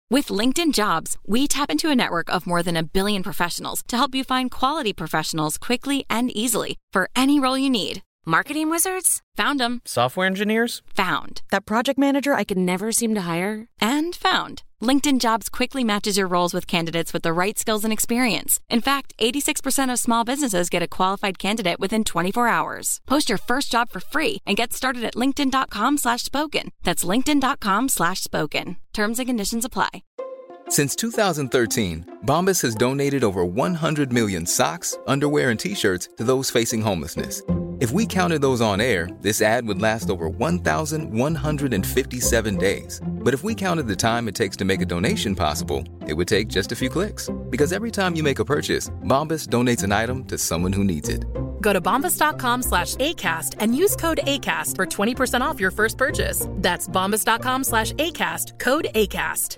With LinkedIn Jobs, we tap into a network of more than 1 billion professionals to help you find quality professionals quickly and easily for any role you need. Marketing wizards? Found them. Software engineers? Found. That project manager I could never seem to hire? And found. LinkedIn Jobs quickly matches your roles with candidates with the right skills and experience. In fact, 86% of small businesses get a qualified candidate within 24 hours. Post your first job for free and get started at linkedin.com/spoken. That's linkedin.com/spoken. Terms and conditions apply. Since 2013, Bombas has donated over 100 million socks, underwear, and T-shirts to those facing homelessness. If we counted those on air, this ad would last over 1,157 days. But if we counted the time it takes to make a donation possible, it would take just a few clicks. Because every time you make a purchase, Bombas donates an item to someone who needs it. Go to bombas.com/ACAST and use code ACAST for 20% off your first purchase. That's bombas.com/ACAST, code ACAST.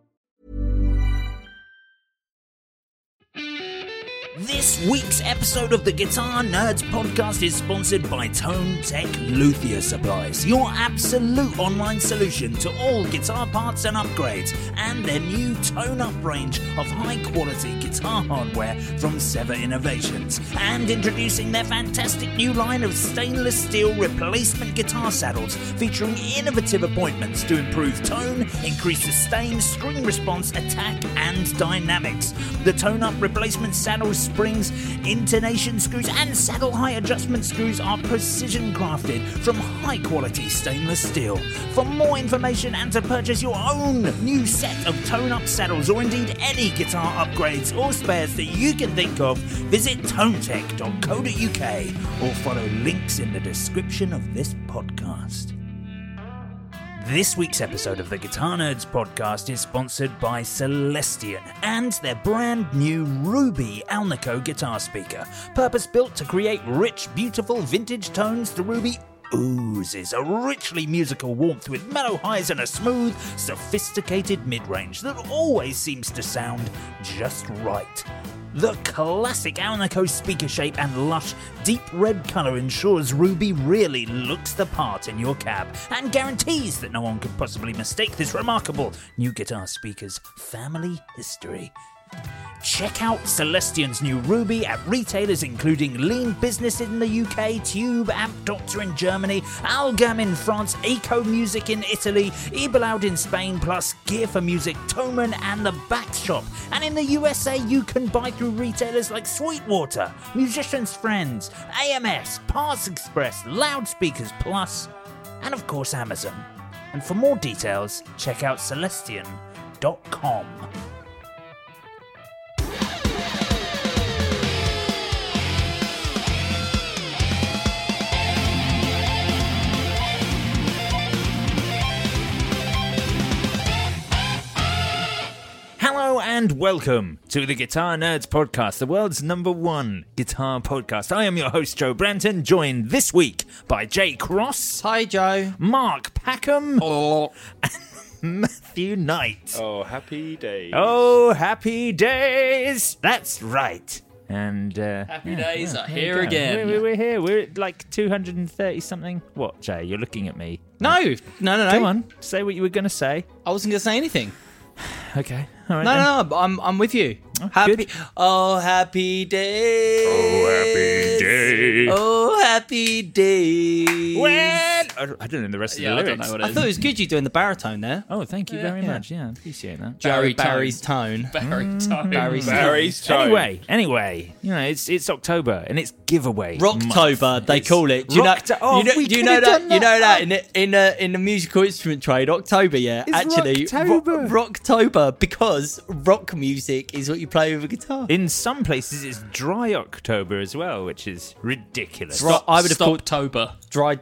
This week's episode of the Guitar Nerds podcast is sponsored by Tone Tech Luthier Supplies, your absolute online solution to all guitar parts and upgrades, and their new Tone Up range of high-quality guitar hardware from Sever Innovations, and introducing their fantastic new line of stainless steel replacement guitar saddles featuring innovative appointments to improve tone, increase sustain, string response, attack, and dynamics. The Tone Up replacement saddles, springs, intonation screws, and saddle height adjustment screws are precision crafted from high quality stainless steel. For more information and to purchase your own new set of Tone Up saddles, or indeed any guitar upgrades or spares that you can think of, visit tonetech.co.uk or follow links in the description of this podcast. This week's episode of the Guitar Nerds podcast is sponsored by Celestion and their brand new Ruby Alnico guitar speaker. Purpose-built to create rich, beautiful vintage tones, the Ruby oozes a richly musical warmth with mellow highs and a smooth, sophisticated mid-range that always seems to sound just right. The classic Alnico speaker shape and lush, deep red colour ensures Ruby really looks the part in your cab and guarantees that no one could possibly mistake this remarkable new guitar speaker's family history. Check out Celestion's new Ruby at retailers including Lean Business in the UK, Tube, Amp Doctor in Germany, Algam in France, Eco Music in Italy, Ebeloud in Spain, plus Gear for Music, Thomann and The Back Shop. And in the USA, you can buy through retailers like Sweetwater, Musician's Friends, AMS, Parts Express, Loudspeakers Plus, and of course Amazon. And for more details, check out Celestion.com. Hello and welcome to the Guitar Nerds podcast, the world's #1 guitar podcast. I am your host, Joe Branton, joined this week by Jay Cross. Hi, Joe. Mark Packham. Oh. And Matthew Knight. Oh, happy days. Oh, happy days. That's right. And Happy days are there here you go. again. We're here. We're at like 230 something. What, Jay? You're looking at me. No. Come on. Say what you were going to say. I wasn't going to say anything. Okay. All right. No, I'm with you. Oh, happy. good. Oh, happy days. Oh, happy days. Oh, happy days. When? I don't know the rest of the I lyrics. don't know what it is. I thought it was good you doing the baritone there. Oh, thank you very yeah. much. Yeah, I appreciect that. Barry's tone. Barry's tone. Anyway, you know, it's October and it's giveaway. Rocktober, month. they call it. Do you know that in the musical instrument trade, October, yeah, It's actually, Rocktober. Rocktober, because rock music is what you play with a guitar. In some places, it's dry October as well, which is ridiculous. I would have called Stoptober. Dry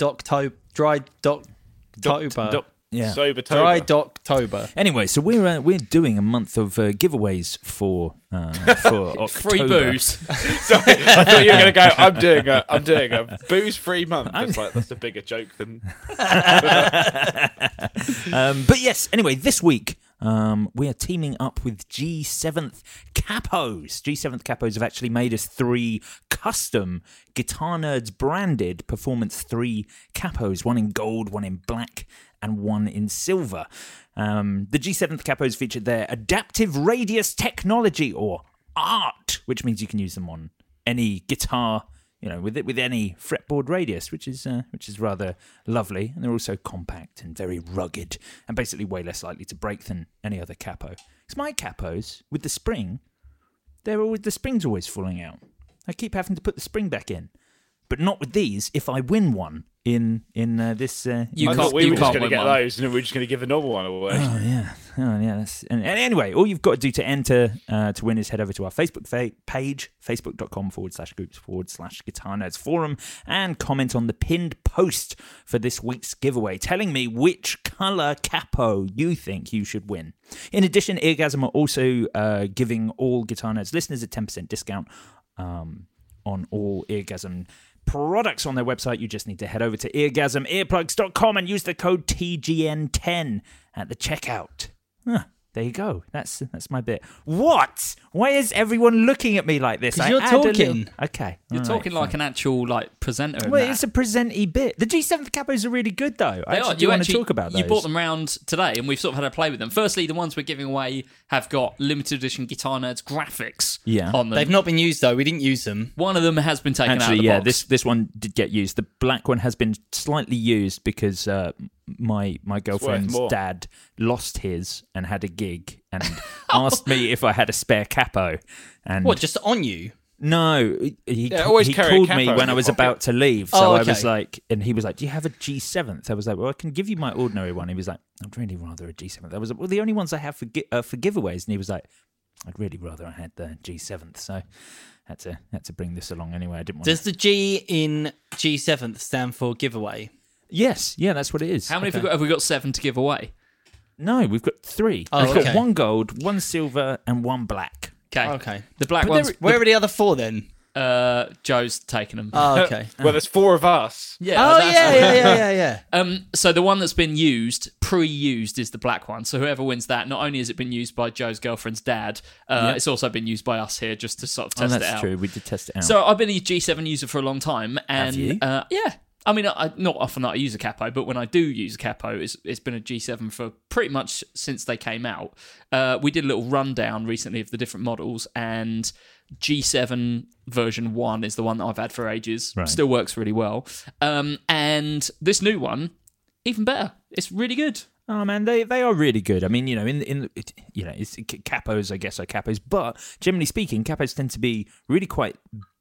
Doctober. Yeah. Sober Dry Doctober. Anyway, so we're doing a month of giveaways for October. Free booze. Sorry, I thought you were going to go, I'm doing a booze-free month. It's like, that's a bigger joke than... But yes, anyway, this week, we are teaming up with G7th Capos. G7th Capos have actually made us 3 custom Guitar Nerds branded Performance 3 Capos, one in gold, one in black, and one in silver. The G7th Capos featured their adaptive radius technology, or ART, which means you can use them on any guitar, with any fretboard radius, which is rather lovely. And they're also compact and very rugged, and basically way less likely to break than any other capo. Because my capos with the spring, the spring's always falling out. I keep having to put the spring back in, but not with these. If I win one in this, I thought we were just going to get those, and we're just going to give the normal one away. Oh yeah. And anyway, all you've got to do to enter to win is head over to our Facebook page, facebook.com/groups/Guitar Nerds Forum, and comment on the pinned post for this week's giveaway, telling me which colour capo you think you should win. In addition, Eargasm are also giving all Guitar Nerds listeners a 10% discount on all Eargasm products on their website. You just need to head over to eargasmearplugs.com and use the code TGN10 at the checkout. There you go. That's my bit. What? Why is everyone looking at me like this? Because you're talking. Okay. You're talking like an actual presenter. Well, it's a present-y bit. The G7th Capos are really good, though. I actually want to talk about those. You brought them round today, and we've sort of had a play with them. Firstly, the ones we're giving away have got limited edition Guitar Nerds graphics on them. They've not been used, though. We didn't use them. One of them has been taken out of the box. This one did get used. The black one has been slightly used because my girlfriend's dad lost his and had a gig and asked me if I had a spare capo. And what, just on you? No, he called me when I was about to leave. So I was like, and he was like, "Do you have a G7th?" I was like, "Well, I can give you my ordinary one." He was like, "I'd really rather a G7th." I was like, "Well, the only ones I have for giveaways," and he was like, "I'd really rather I had the G7th." So had to bring this along anyway. I didn't want. Does the G in G7th stand for giveaway? Yes, yeah, that's what it is. How many have we got? 7 to give away? No, we've got 3. We've got 1 gold, 1 silver, and 1 black. Okay. The black ones. Where are the other 4 then? Joe's taken them. Oh, okay. Well, there's 4 of us. Yeah. So the one that's been pre-used is the black one. So whoever wins that, not only has it been used by Joe's girlfriend's dad, it's also been used by us here just to sort of test it out. That's true. We did test it out. So I've been a G7 user for a long time, and have you? Yeah. I mean, not often that I use a capo, but when I do use a capo, it's been a G7 for pretty much since they came out. We did a little rundown recently of the different models, and G7 version 1 is the one that I've had for ages. Right. Still works really well. And this new one, even better. It's really good. Oh man, they are really good. I mean, it's capos, I guess, are capos, but generally speaking, capos tend to be really quite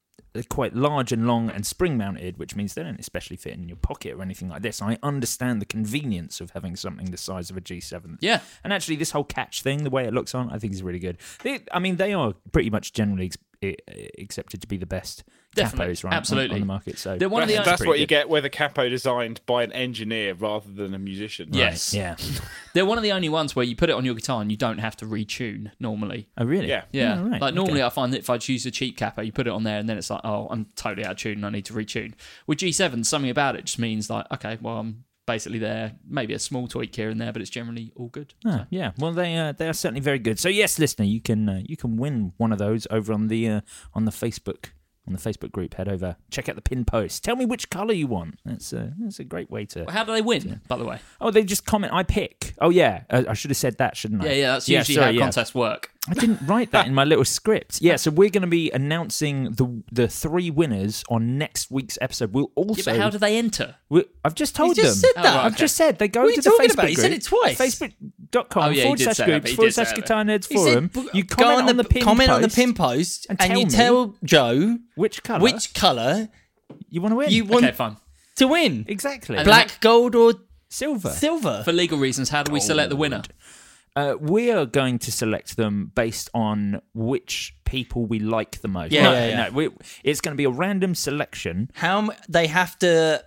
large and long and spring mounted, which means they don't especially fit in your pocket or anything like this. I understand the convenience of having something the size of a G7. Yeah. And actually this whole catch thing, the way it looks on, I think is really good. They are pretty much generally accepted to be the best capos, right? Absolutely. On the market. So they're one of the that's what you get with a capo designed by an engineer rather than a musician. Right? Yes. Yeah. They're one of the only ones where you put it on your guitar and you don't have to retune normally. Oh, really? Yeah. Yeah. Oh, right. Like normally I find that if I choose a cheap capo, you put it on there and then it's like, oh, I'm totally out of tune and I need to retune. With G7, something about it just means like, okay, well, I'm basically there, maybe a small tweak here and there, but it's generally all good. So. Yeah, well, they are certainly very good. So yes, listener, you can win one of those over on the Facebook group. Head over, check out the pin post. Tell me which colour you want. That's a great way to. Well, how do they win, by the way? Oh, they just comment. I pick. Oh yeah, I should have said that, shouldn't I? Yeah, that's usually how contests work. I didn't write that in my little script. Yeah, so we're going to be announcing the 3 winners on next week's episode. We'll also. Yeah, but how do they enter? I've just told them. Said that. I've just said they go to the Facebook group. You said it twice. Facebook.com/groups/guitarnerdsforum. You comment on the pin post. Comment on the pin post and you tell Joe which colour you want to win. Okay, fine. To win. Exactly. Black, gold or silver. For legal reasons, how do we select the winner? We are going to select them based on which people we like the most. Yeah. It's going to be a random selection. They have to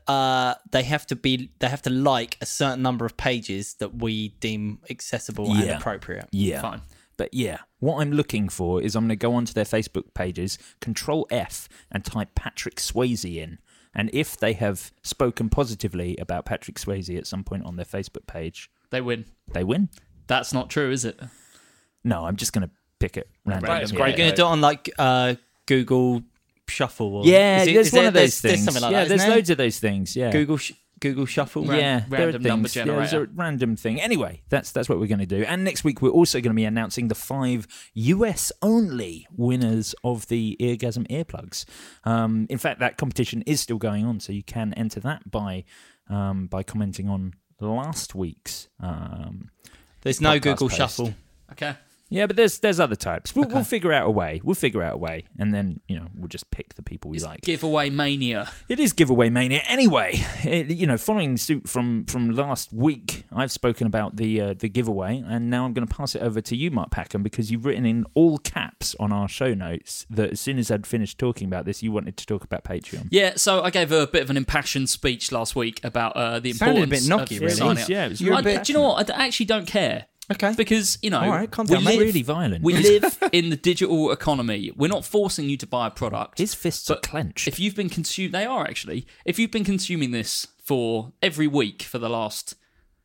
like a certain number of pages that we deem accessible and appropriate. Yeah. Fine. But yeah, what I'm looking for is I'm going to go onto their Facebook pages, Control F, and type Patrick Swayze in. And if they have spoken positively about Patrick Swayze at some point on their Facebook page, they win. That's not true, is it? No, I'm just going to pick it randomly. Right, it's great. You're going to do it on like Google Shuffle? Or Yeah, there's one of those there's things. something like Yeah, that, there's isn't there? loads of those things. Yeah, Google Shuffle. yeah, there are random number things. Yeah, there's a generator. random thing. Anyway, that's what we're going to do. And next week we're also going to be announcing the 5 US only winners of the Eargasm earplugs. In fact, that competition is still going on, so you can enter that by commenting on last week's. There's no podcast Google post. Shuffle. Okay. Yeah, but there's other types. We'll figure out a way. And then we'll just pick the people we like. Giveaway mania. It is giveaway mania. Anyway, following suit from last week, I've spoken about the giveaway, and now I'm going to pass it over to you, Mark Packham, because you've written in all caps on our show notes that as soon as I'd finished talking about this, you wanted to talk about Patreon. Yeah, so I gave a bit of an impassioned speech last week about the Sounded importance a bit knocky, of really. signing up. Yeah, it was Do really you know what? I actually don't care. Okay. Because, All right, calm we down, mate. live, Really violent. we live in the digital economy. We're not forcing you to buy a product. His fists are but clenched. If you've been they are actually. If you've been consuming this for every week for the last,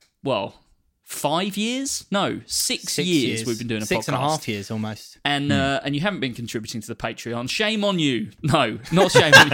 5 years? No, 6 years we've been doing a podcast. 6.5 years almost. And you haven't been contributing to the Patreon. Shame on you. No, not shame on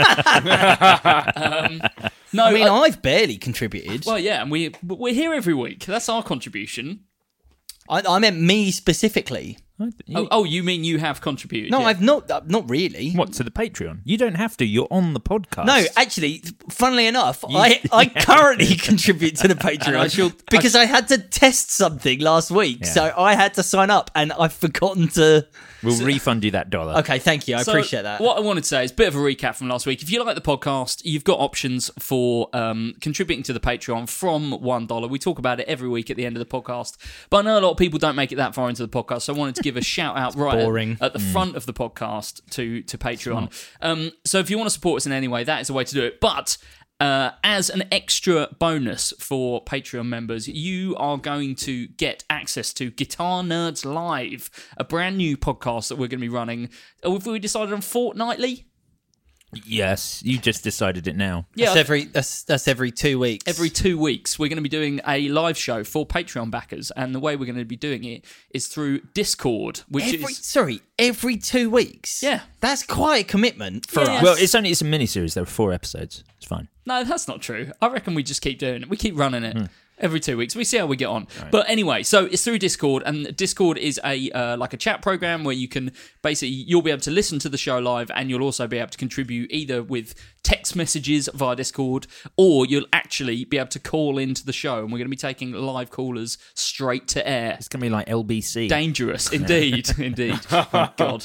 you. No, I mean, I've barely contributed. well, yeah, and we're here every week. That's our contribution. I meant me specifically. You mean you have contributed? No, yeah. I've not really. What, to the Patreon? You don't have to. You're on the podcast. No, actually, funnily enough, I currently contribute to the Patreon because I had to test something last week, Yeah. so I had to sign up, and I've forgotten to. We'll refund you that $1. Okay, thank you. I So appreciate that. What I wanted to say is a bit of a recap from last week. If you like the podcast, you've got options for contributing to the Patreon from $1. We talk about it every week at the end of the podcast. But I know a lot of people don't make it that far into the podcast, so I wanted to give a shout out right at the front of the podcast to Patreon. So if you want to support us in any way, that is the way to do it. But as an extra bonus for Patreon members, you are going to get access to Guitar Nerds Live, a brand new podcast that we're going to be running. Have we decided on fortnightly? Yes, you just decided it now. Yeah, That's every 2 weeks. every 2 weeks, we're going to be doing a live show for Patreon backers, and the way we're going to be doing it is through Discord, which is every 2 weeks. Yeah. That's quite a commitment for Yeah. us. Well, it's a mini-series. There are 4 episodes. It's fine. no, that's not true. I reckon we just keep doing it. We keep running it. Every 2 weeks, we see how we get on. Right. But anyway, so it's through Discord, and Discord is a like a chat program where you can you'll be able to listen to the show live, and you'll also be able to contribute either with text messages via Discord, or you'll actually be able to call into the show, and we're going to be taking live callers straight to air. It's going to be like LBC. Dangerous, indeed, indeed. Oh, God.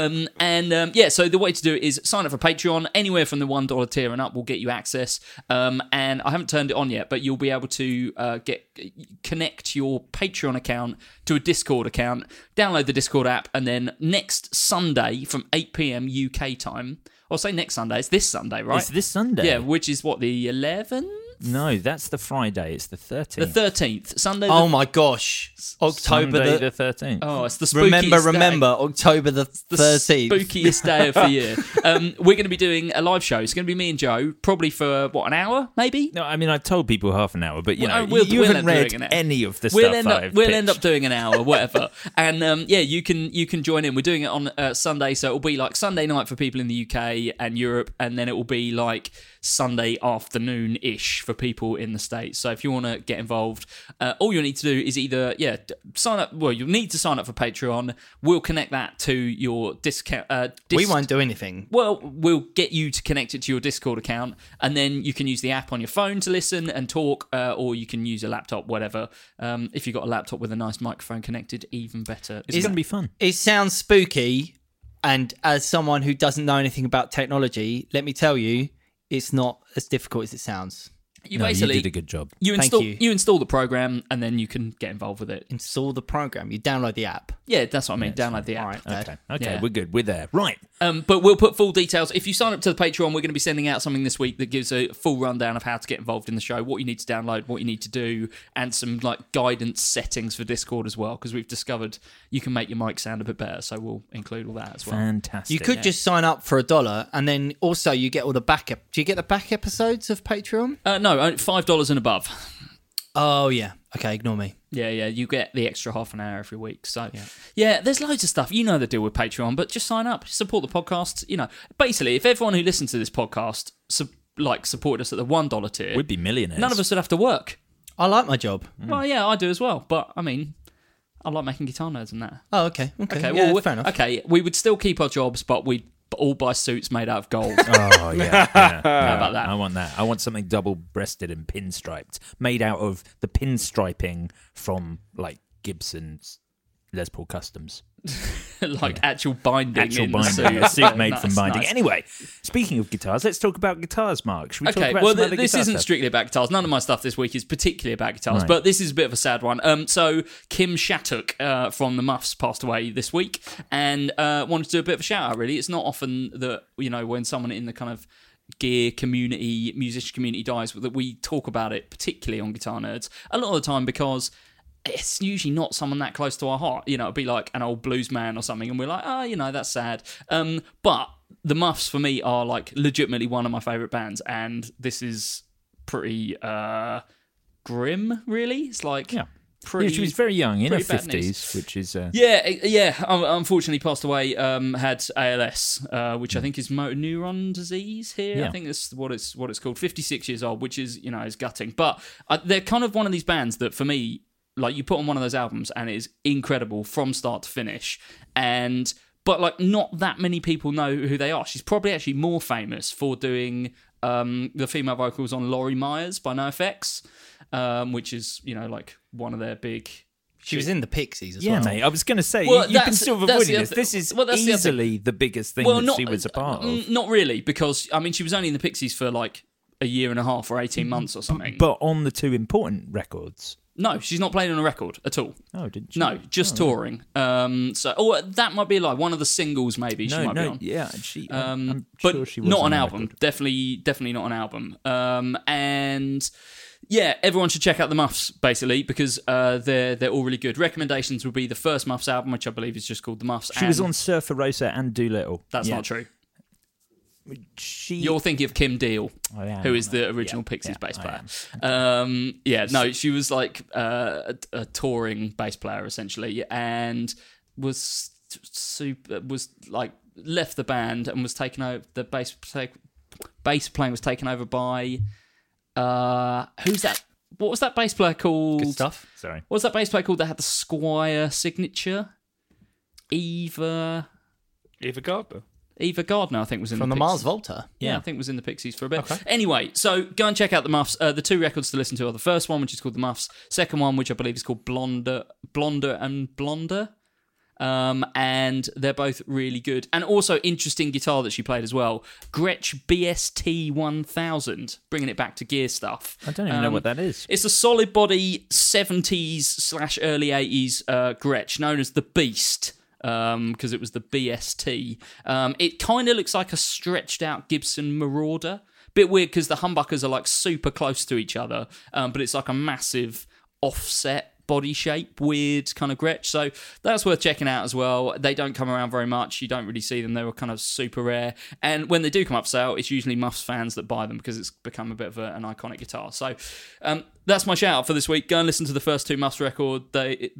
So the way to do it is sign up for Patreon. Anywhere from the $1 tier and up will get you access. And I haven't turned it on yet, but you'll be able to connect your Patreon account to a Discord account, download the Discord app, and then next Sunday from 8 p.m. UK time, or say next Sunday, it's this Sunday, right? It's this Sunday. Yeah, which is what, the 11th? No, that's the Friday. It's the 13th. The 13th. Sunday. Oh my gosh. October Sunday the 13th. Oh, it's the spookiest Remember, day. October the 13th. Spookiest day of the year. We're going to be doing a live show. It's going to be me and Joe, probably for, an hour, maybe? No, I mean, I told people half an hour, but, you We'll haven't end up read doing an hour. any of the We'll stuff end up doing an hour, whatever. And, you can join in. We're doing it on Sunday, so it'll be like Sunday night for people in the UK and Europe, and then it will be like Sunday afternoon-ish for people in the States. So if you want to get involved, all you need to do is either sign up. Well, you'll need to sign up for Patreon. We'll connect that to your discount. We won't do anything. Well, we'll get you to connect it to your Discord account, and then you can use the app on your phone to listen and talk, or you can use a laptop, whatever. If you've got a laptop with a nice microphone connected, even better. It's going to be fun. It sounds spooky, and as someone who doesn't know anything about technology, let me tell you, it's not as difficult as it sounds. You You basically did a good job. Thank you. You install the program, and then you can get involved with it. Install the program. You download the app. Yeah, that's what I mean. Download the app. All right, Okay, Yeah. we're good. We're there. Right. But we'll put full details. If you sign up to the Patreon, we're going to be sending out something this week that gives a full rundown of how to get involved in the show, what you need to download, what you need to do, and some guidance settings for Discord as well, because we've discovered you can make your mic sound a bit better, so we'll include all that as well. Fantastic. You could just sign up for $1, and then also you get all the backup. Do you get the back episodes of Patreon? No, $5 and above. Oh, yeah. Okay, ignore me. Yeah, you get the extra half an hour every week. So, yeah, there's loads of stuff. You know the deal with Patreon, but just sign up, support the podcast. You know, basically, if everyone who listens to this podcast supported us at the $1 tier, We'd be millionaires. none of us would have to work. I like my job. Well, yeah, I do as well. But, I mean, I like making guitar nerds and that. Oh, okay. Okay, Yeah, well, fair enough. Okay, we would still keep our jobs, but we'd all buy suits made out of gold. Oh, yeah. How about that? I want that. I want something double-breasted and pinstriped, made out of the pinstriping from, like, Gibson's Les Paul Customs. Like actual binding. Actual in binding. the suit. A suit made Nice, from binding. nice. Anyway, speaking of guitars, let's talk about guitars, Mark. Should we talk Okay, about well, some other this guitar isn't stuff? strictly about guitars. None of my stuff this week is particularly about guitars, Right. but this is a bit of a sad one. So Kim Shattuck from the Muffs passed away this week, and wanted to do a bit of a shout out. Really, it's not often that when someone in the kind of gear community, musician community dies, that we talk about it, particularly on Guitar Nerds. A lot of the time because it's usually not someone that close to our heart. It'd be like an old blues man or something, and we're like, that's sad. But the Muffs, for me, are like legitimately one of my favourite bands, and this is pretty grim, really. It's like pretty... Yeah, she was very young, in her pretty bad news. 50s, which is... Unfortunately passed away, had ALS, which I think is motor neuron disease here. Yeah. I think that's what it's called. 56 years old, which is, is gutting. But they're kind of one of these bands that, for me, like, you put on one of those albums and it is incredible from start to finish. But like, not that many people know who they are. She's probably actually more famous for doing the female vocals on Laurie Myers by NoFX, which is, like one of their big... She was in the Pixies as well. Yeah, mate, I was going to say, Well, you've been that's- sort of that's avoiding the this. other- This is well, that's the other thing. easily the biggest thing that she was a part of. Not really, because, I mean, she was only in the Pixies for like a year and a half or 18 months or something. But on the two important records. No, she's not playing on a record at all. Oh, didn't she? No, just touring. That might be like one of the singles. Maybe she might be on. Yeah, I'm But sure she was not on an the album. record. Definitely not an album. And yeah, everyone should check out the Muffs basically because they're all really good. Recommendations would be the first Muffs album, which I believe is just called the Muffs. She was on Surfer Rosa and Doolittle. That's Yeah. not true. She. You're thinking of Kim Deal, I am, who is the yeah, original yeah, Pixies yeah, bass I player. No, she was like a touring bass player essentially, and was like left the band and was taken over. The bass playing was taken over by who's that? What was that bass player called? Good stuff. Sorry. What was that bass player called that had the Squire signature? Eva Gardner, I think, was in From the the Pixies. Mars Volta. Yeah, I think was in the Pixies for a bit. Okay. Anyway, so go and check out the Muffs. The two records to listen to are the first one, which is called The Muffs. Second one, which I believe is called Blonder and Blonder. And they're both really good. And also interesting guitar that she played as well. Gretsch BST 1000, bringing it back to gear stuff. I don't even know what that is. It's a solid body 70s/early 80s Gretsch, known as the Beast. Because it was the BST. It kind of looks like a stretched out Gibson Marauder. Bit weird because the humbuckers are like super close to each other, but it's like a massive offset body shape, weird kind of Gretsch. So that's worth checking out as well. They don't come around very much. You don't really see them. They were kind of super rare. And when they do come up for sale, it's usually Muffs fans that buy them because it's become a bit of an iconic guitar. So that's my shout out for this week. Go and listen to the first two Muffs records. They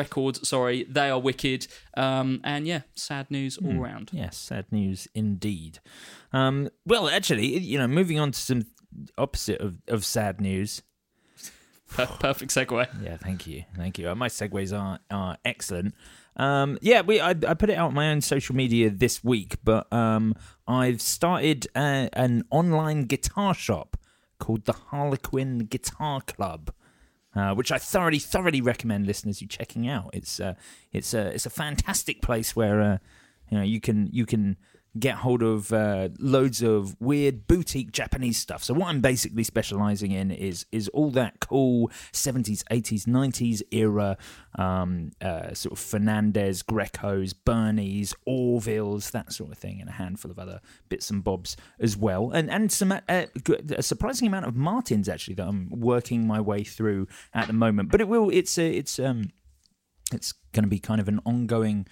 are wicked. And yeah, sad news all round. Yes, sad news indeed. Well, actually, moving on to some opposite of sad news. Perfect segue. Yeah, thank you. My segues are excellent. I put it out on my own social media this week, but I've started an online guitar shop called the Harlequin Guitar Club, which I thoroughly recommend listeners you checking out. It's a fantastic place where you can get hold of loads of weird boutique Japanese stuff. So what I'm basically specialising in is all that cool 70s, 80s, 90s era sort of Fernandez, Grecos, Bernies, Orvilles, that sort of thing, and a handful of other bits and bobs as well. And some a surprising amount of Martins actually that I'm working my way through at the moment. But it's going to be kind of an ongoing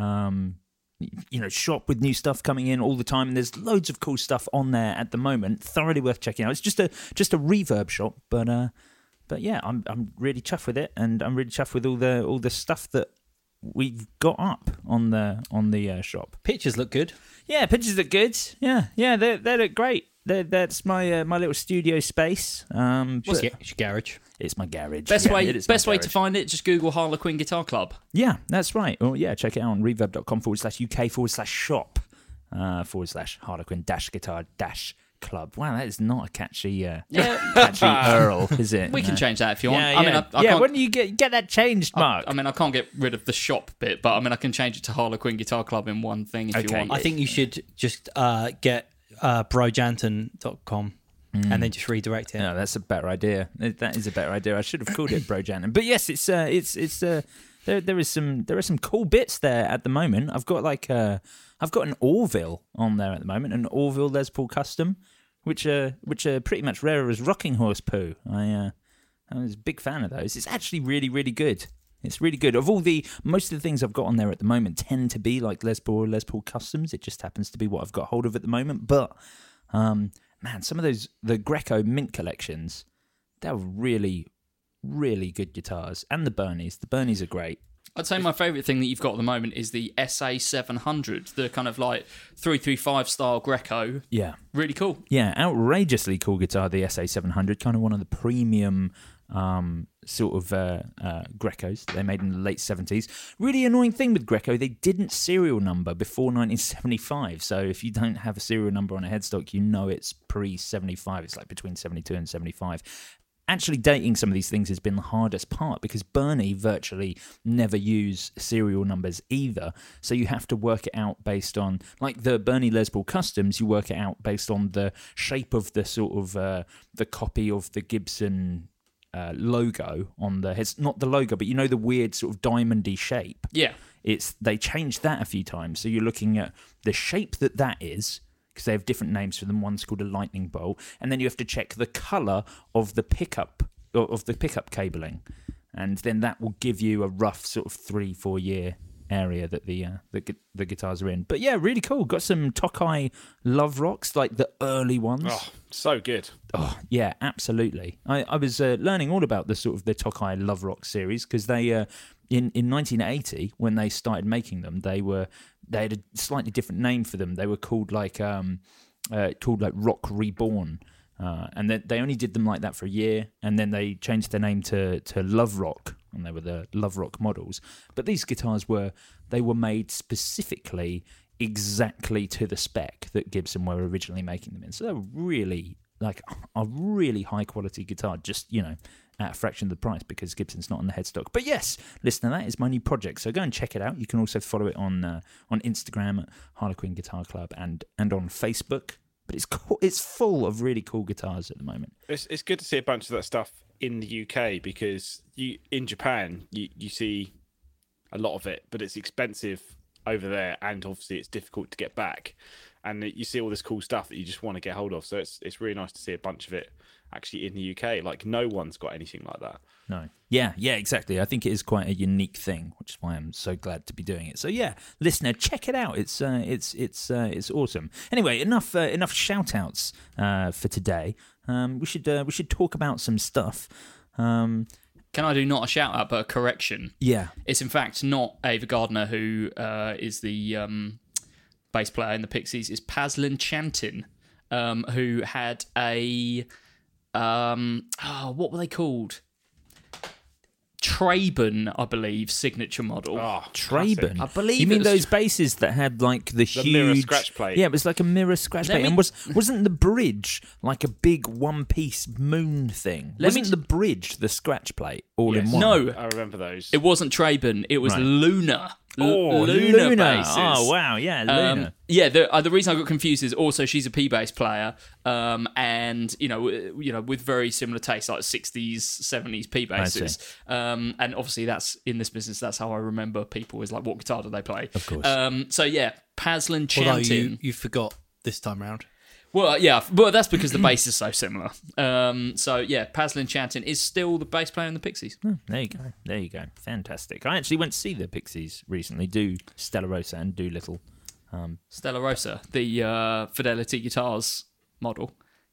shop with new stuff coming in all the time, and there's loads of cool stuff on there at the moment. Thoroughly worth checking out. It's just a reverb shop, but But yeah, I'm really chuffed with it, and I'm really chuffed with all the stuff that we've got up on the shop. Pictures look good. Yeah, pictures look good. Yeah, they look great. That's my little studio space. It's your garage. It's my garage. Best Yeah, it is my way to garage. find it, just Google Harlequin Guitar Club. Yeah, that's right. Oh yeah, check it out on reverb.com/UK/shop /Harlequin-Guitar-Club. Wow, that is not a catchy URL, is it? We can change that if you want. Yeah, I mean, I yeah. can't, When do you get that changed, Mark? I mean, I can't get rid of the shop bit, but I mean, I can change it to Harlequin Guitar Club in one thing if you Okay. want. I think you should just get brojanton.com and then just redirect it. No, that's a better idea. That is a better idea. I should have called it Brojanton. But yes, there are some cool bits there at the moment. I've got I've got an Orville on there at the moment, an Orville Les Paul Custom, which are pretty much rare as rocking horse poo. I was a big fan of those. It's actually really, really good. It's really good. Most of the things I've got on there at the moment tend to be like Les Paul or Les Paul Customs. It just happens to be what I've got hold of at the moment. But man, some of the Greco Mint collections, they're really, really good guitars. And the Bernies are great. I'd say my favourite thing that you've got at the moment is the SA700, the kind of like 335 style Greco. Yeah. Really cool. Yeah, outrageously cool guitar, the SA700, kind of one of the premium sort of Grecos they made in the late 70s. Really annoying thing with Greco, they didn't serial number before 1975. So if you don't have a serial number on a headstock, you know it's pre-75. It's like between 72 and 75. Actually dating some of these things has been the hardest part because Bernie virtually never use serial numbers either. So you have to work it out based on, like the Bernie Les Paul Customs, you work it out based on the shape of the sort of the copy of the Gibson logo on the head. Not the logo, but you know the weird sort of diamondy shape. Yeah. They changed that a few times. So you're looking at the shape that is, because they have different names for them. One's called a lightning bolt, and then you have to check the colour of the pickup cabling, and then that will give you a rough sort of 3-4 year area that the guitars are in. But yeah, really cool. Got some Tokai Love Rocks, like the early ones. Oh, so good. Oh yeah, absolutely. I was learning all about the sort of the Tokai Love Rock series because they in 1980 when they started making them, they had a slightly different name for them. They were called like Rock Reborn. And they only did them like that for a year, and then they changed their name to Love Rock, and they were the Love Rock models. But these guitars were made specifically exactly to the spec that Gibson were originally making them in. So they're really like a really high quality guitar, just at a fraction of the price because Gibson's not on the headstock. But yes, listener, that is my new project. So go and check it out. You can also follow it on Instagram at Harlequin Guitar Club and on Facebook. But it's full of really cool guitars at the moment. It's good to see a bunch of that stuff in the UK because in Japan you see a lot of it, but it's expensive over there, and obviously it's difficult to get back. And you see all this cool stuff that you just want to get hold of. So it's really nice to see a bunch of it actually in the UK. Like no one's got anything like that. No. Yeah, exactly. I think it is quite a unique thing, which is why I'm so glad to be doing it. So yeah, listener, check it out. It's awesome. Anyway, enough shout outs for today. We should talk about some stuff. Can I do not a shout out but a correction? Yeah. It's in fact not Ava Gardner who is the bass player in the Pixies. It's Paslin Chantin, who had a what were they called? Traben, I believe, signature model. Oh, Traben. I believe you it mean was- those basses that had like the huge mirror scratch plate. Yeah, it was like a mirror scratch plate. And wasn't the bridge like a big one-piece moon thing? Wasn't the bridge the scratch plate all in one? No, I remember those. it wasn't Traben. It was Right. Luna. Luna basses. Oh wow, yeah, Luna. Yeah, the reason I got confused is also she's a P bass player, and with very similar tastes, like 60s, 70s P basses. And obviously that's in this business. That's how I remember people is like, what guitar do they play? Of course. So yeah, Paslin Although Chantin. you forgot this time round. Well, yeah, but that's because the bass is so similar. So yeah, Paslin Chantin is still the bass player in the Pixies. There you go. Fantastic. I actually went to see the Pixies recently. Do Stella Rosa and do Little. Stella Rosa, the Fidelity Guitars model.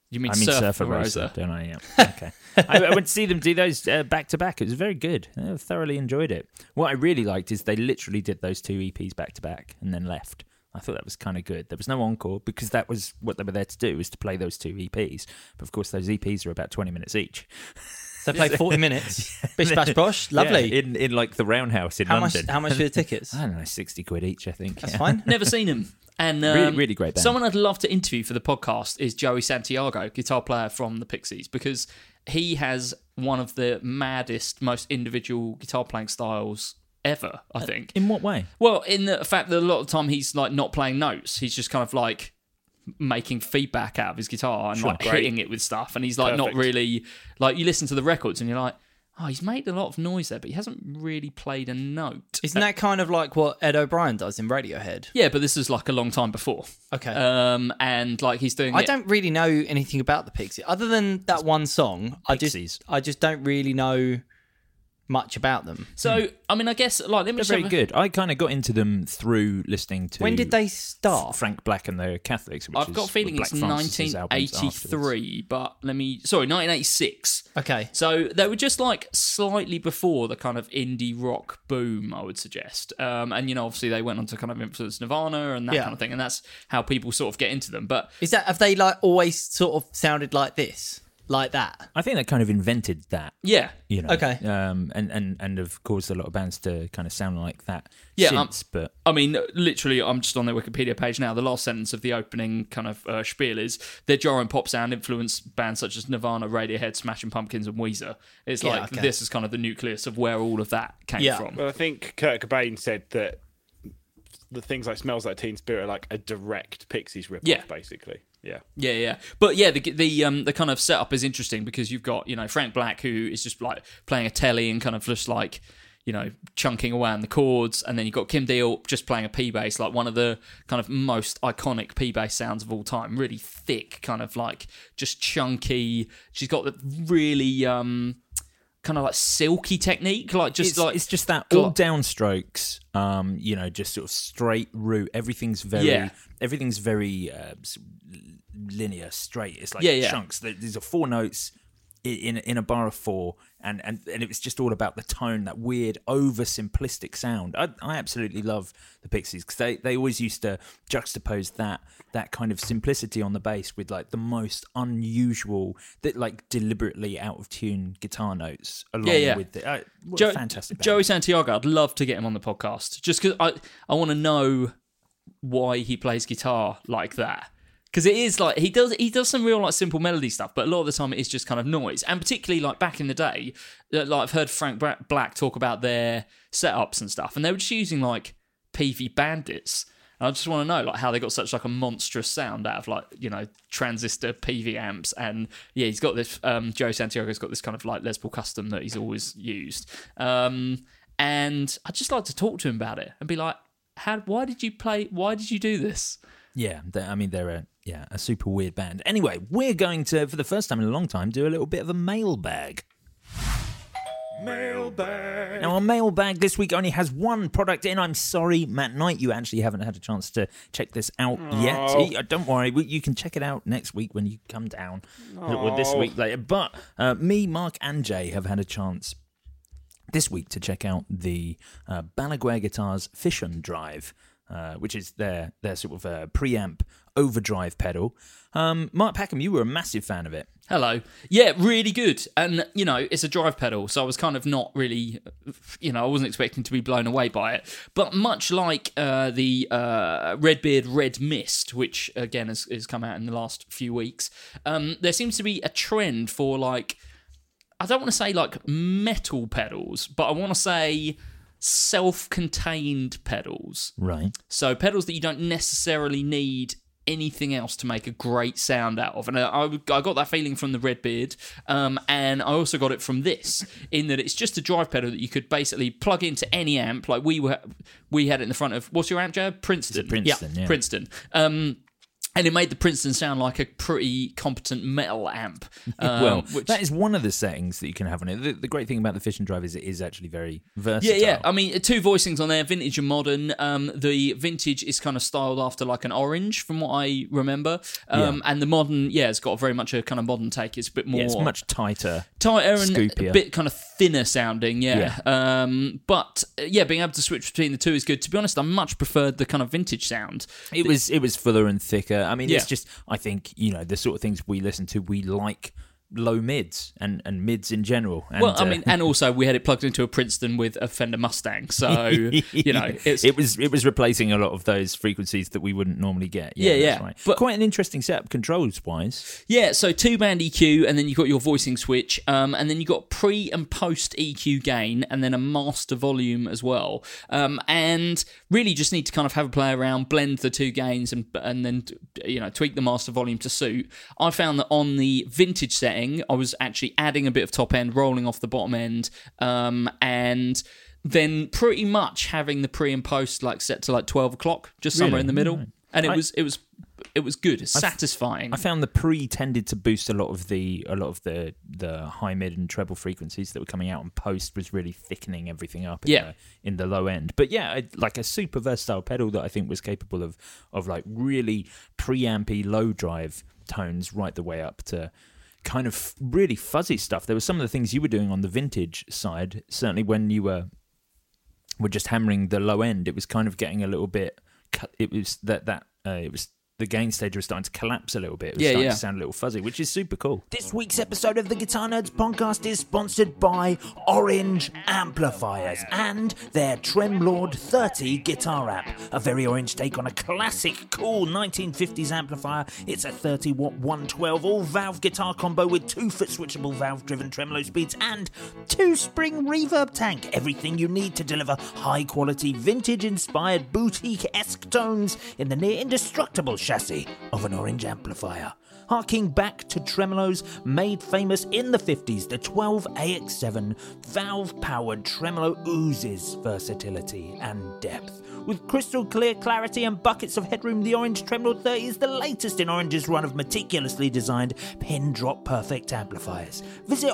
You mean I mean Surfer Rosa, don't I? Yeah. Okay. I went to see them do those back to back. It was very good. I thoroughly enjoyed it. What I really liked is they literally did those 2 EPs back to back and then left. I thought that was kind of good. There was no encore because that was what they were there to do, was to play those 2 EPs. But of course, those EPs are about 20 minutes each. So they played 40 minutes. Bish bash bosh. Lovely. Yeah, in like the Roundhouse in London. How much for the tickets? I don't know, 60 quid each, I think. That's fine. Never seen him. And really great band. Someone I'd love to interview for the podcast is Joey Santiago, guitar player from the Pixies, because he has one of the maddest, most individual guitar playing styles ever, I think. In what way? Well, in the fact that a lot of the time he's like not playing notes. He's just kind of like making feedback out of his guitar and like hitting it with stuff. And he's like not really, like you listen to the records and you're like, oh, he's made a lot of noise there, but he hasn't really played a note. Isn't that kind of like what Ed O'Brien does in Radiohead? Yeah, but this is like a long time before. Okay. And like he's doing I don't really know anything about the Pixies. Other than that one song, I just don't really know much about them. So, I mean, I guess, like, let me They're very good. I kind of got into them through listening to... When did they start? Frank Black and the Catholics, which I've got a feeling it's 1983, but 1986. Okay. So they were just like slightly before the kind of indie rock boom, I would suggest. And, you know, obviously they went on to kind of influence Nirvana and that kind of thing, and that's how people sort of get into them. But have they like always sort of sounded like this? Like that? I think they kind of invented that. Yeah. You know. Okay. And have caused a lot of bands to kind of sound like that. Yeah. Since, but I mean, literally, I'm just on their Wikipedia page now. The last sentence of the opening kind of spiel is their genre and pop sound influenced bands such as Nirvana, Radiohead, Smashing Pumpkins, and Weezer. It's like this is kind of the nucleus of where all of that came from. Well, I think Kurt Cobain said that the things like Smells Like Teen Spirit are like a direct Pixies rip-off, basically. Yeah. But yeah, the kind of setup is interesting because you've got, you know, Frank Black, who is just like playing a telly and kind of just like, you know, chunking away on the chords, and then you've got Kim Deal just playing a P bass, like one of the kind of most iconic P bass sounds of all time. Really thick, kind of like just chunky. She's got the really kind of like silky technique, like just it's just that all downstrokes, you know, just sort of straight root. Everything's very linear, straight. It's like chunks. These are 4 notes in a bar of 4, and it was just all about the tone, that weird oversimplistic sound. I absolutely love the Pixies because they always used to juxtapose that kind of simplicity on the bass with like the most unusual, that like deliberately out of tune guitar notes along with it. Fantastic band. Joey Santiago, I'd love to get him on the podcast just because I want to know why he plays guitar like that. Because it is like he does some real like simple melody stuff, but a lot of the time it is just kind of noise. And particularly like back in the day, like I've heard Frank Black talk about their setups and stuff, and they were just using like PV Bandits. And I just want to know like how they got such like a monstrous sound out of like, you know, transistor PV amps. And yeah, he's got this Joe Santiago's got this kind of like Les Paul Custom that he's always used. And I'd just like to talk to him about it and be like, why did you do this? Yeah, they're a super weird band. Anyway, we're going to, for the first time in a long time, do a little bit of a mailbag. Mailbag. Now, our mailbag this week only has one product in. I'm sorry, Matt Knight, you actually haven't had a chance to check this out yet. Don't worry, you can check it out next week when you come down, or this week later. But me, Mark, and Jay have had a chance this week to check out the Balaguer Guitars Fission Drive, which is their sort of preamp overdrive pedal. Mark Packham, you were a massive fan of it. Hello. Yeah, really good. And, you know, it's a drive pedal, so I was kind of not really, you know, I wasn't expecting to be blown away by it. But much like the Redbeard Red Mist, which, again, has come out in the last few weeks, there seems to be a trend for, like, I don't want to say, like, metal pedals, but I want to say self-contained pedals. Right. So pedals that you don't necessarily need anything else to make a great sound out of. And I got that feeling from the Redbeard, and I also got it from this, in that it's just a drive pedal that you could basically plug into any amp. Like we had it in the front of, what's your amp, Joe? Princeton. Princeton, yeah. Princeton. And it made the Princeton sound like a pretty competent metal amp. Which... that is one of the settings that you can have on it. The great thing about the Fission Drive is it is actually very versatile. Yeah. I mean, 2 voicings on there, vintage and modern. The vintage is kind of styled after like an orange, from what I remember. And the modern, it's got very much a kind of modern take. It's a bit more... it's much tighter and scoopier. A bit kind of thinner sounding, but being able to switch between the two is good. To be honest, I much preferred the kind of vintage sound. It was fuller and thicker. I mean, it's just, I think, the sort of things we listen to, we like low mids and mids in general. And, and also we had it plugged into a Princeton with a Fender Mustang, so it was replacing a lot of those frequencies that we wouldn't normally get. That's right. But quite an interesting setup controls wise. Yeah, so 2-band EQ, and then you've got your voicing switch, and then you've got pre and post EQ gain, and then a master volume as well. And really just need to kind of have a play around, blend the 2 gains, and then tweak the master volume to suit. I found that on the vintage setting, I was actually adding a bit of top end, rolling off the bottom end, and then pretty much having the pre and post like set to like 12 o'clock, just somewhere in the middle. And it was good. It's satisfying. I found the pre tended to boost a lot of the high, mid, and treble frequencies that were coming out, and post was really thickening everything up in the low end. But like a super versatile pedal that I think was capable of like really preampy low drive tones right the way up to kind of really fuzzy stuff. There were some of the things you were doing on the vintage side, certainly when you were just hammering the low end, it was kind of getting a little bit, it was the gain stage was starting to collapse a little bit. It was starting to sound a little fuzzy, which is super cool. This week's episode of the Guitar Nerds podcast is sponsored by Orange Amplifiers and their Tremlord 30 guitar amp. A very orange take on a classic, cool 1950s amplifier. It's a 30-watt 112 all-valve guitar combo with 2-foot switchable valve-driven tremolo speeds and 2-spring reverb tank. Everything you need to deliver high-quality, vintage-inspired, boutique-esque tones in the near-indestructible chassis of an Orange amplifier. Harking back to tremolos made famous in the 50s, the 12AX7 valve-powered tremolo oozes versatility and depth. With crystal clear clarity and buckets of headroom, the Orange Tremlord 30 is the latest in Orange's run of meticulously designed pin-drop perfect amplifiers. Visit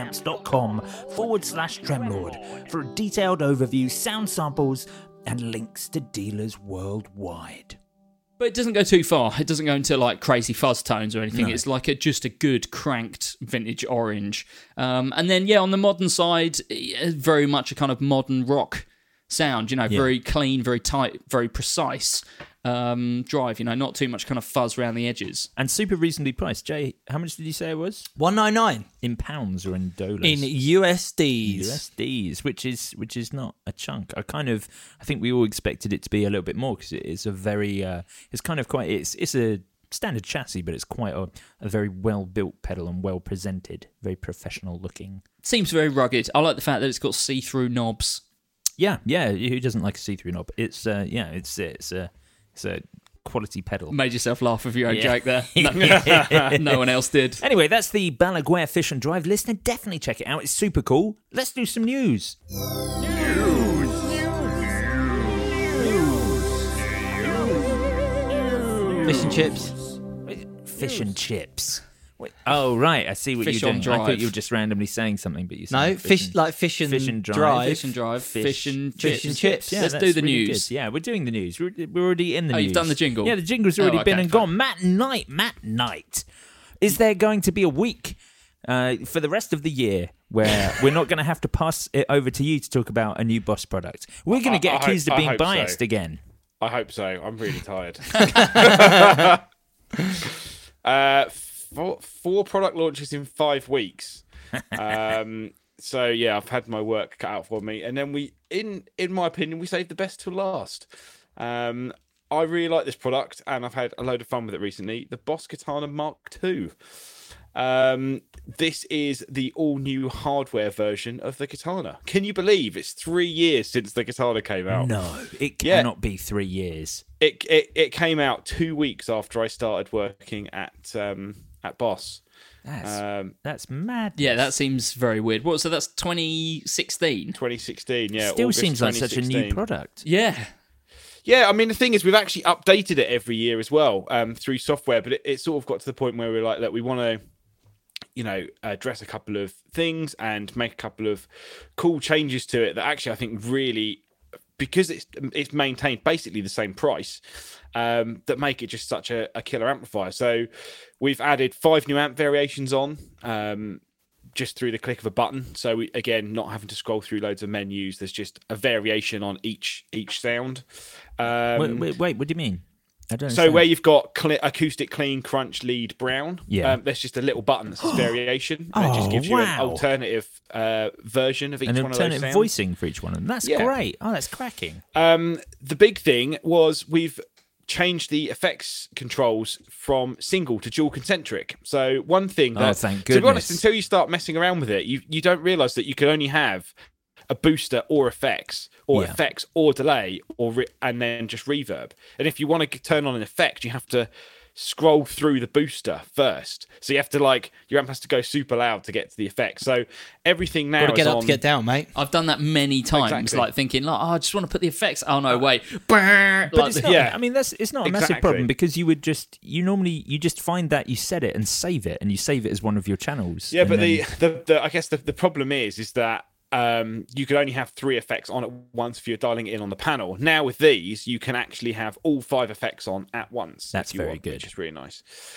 orangeamps.com/Tremlord for a detailed overview, sound samples, and links to dealers worldwide. But it doesn't go too far. It doesn't go into like crazy fuzz tones or anything. No. It's like just a good cranked vintage Orange. And then, on the modern side, very much a kind of modern rock sound, very clean, very tight, very precise drive, not too much kind of fuzz around the edges. And super reasonably priced. Jay, how much did you say it was? $199. In pounds or in dollars? In USDs. USDs, which is not a chunk. I think we all expected it to be a little bit more because it is a very, it's kind of quite, it's a standard chassis, but it's quite a very well-built pedal and well-presented, very professional looking. Seems very rugged. I like the fact that it's got see-through knobs. Yeah. Who doesn't like a see-through knob? It's a quality pedal. Made yourself laugh with your own joke there. No one else did. Anyway, that's the Balaguer Fission Drive. Listener, definitely check it out. It's super cool. Let's do some news. Fish and chips. Fish and chips. Wait, oh, right. I see what you're doing. I thought you were just randomly saying something, but you said no, fish and drive. Fish and drive. Fish and chips. Yeah, let's do the really news. Good. Yeah, we're doing the news. We're already in the news. You've done the jingle? Yeah, the jingle's already been and gone. Matt Knight. Is there going to be a week for the rest of the year where we're not going to have to pass it over to you to talk about a new Boss product? We're going to get accused of being biased again. I hope so. I'm really tired. 4 product launches in 5 weeks. So yeah, I've had my work cut out for me. And then in my opinion, we saved the best till last. I really like this product, and I've had a load of fun with it recently. The Boss Katana Mark II. This is the all-new hardware version of the Katana. Can you believe it's 3 years since the Katana came out? No, it cannot be 3 years. It came out 2 weeks after I started working at Boss. That's mad. Yeah, that seems very weird. So that's 2016? 2016, yeah. Still August seems like such a new product. Yeah. Yeah, I mean, the thing is, we've actually updated it every year as well through software, but it sort of got to the point where we're like, look, we want to, address a couple of things and make a couple of cool changes to it that actually I think really, because it's maintained basically the same price, that make it just such a killer amplifier. So we've added 5 new amp variations on, just through the click of a button. So we, again, not having to scroll through loads of menus. There's just a variation on each sound. Wait, what do you mean? I don't So understand. where you've got acoustic clean, crunch, lead, brown, Yeah. there's just a little button that says variation. And it just gives you an alternative version of each an one of those alternative sounds. voicing for each one of them. That's Yeah. great. Oh, that's cracking. The big thing was we've changed the effects controls from single to dual concentric. So one thing that, thank to be honest, goodness. until you start messing around with it, you don't realise that you can only have a booster or effects, or Yeah. effects or delay, and then just reverb. And if you want to turn on an effect, you have to scroll through the booster first. So you have to your amp has to go super loud to get to the effect. So everything now Got to is get up on. to get down, mate. I've done that many times, Exactly. like thinking, I just want to put the effects. Oh no, wait. But But it's not, yeah. I mean, it's not a massive Exactly. problem because you just find that you set it and save it, and you save it as one of your channels. Yeah, and but then- the I guess the problem is that you could only have 3 effects on at once if you're dialing it in on the panel. Now with these, you can actually have all 5 effects on at once. That's if you very want, good. which is really nice.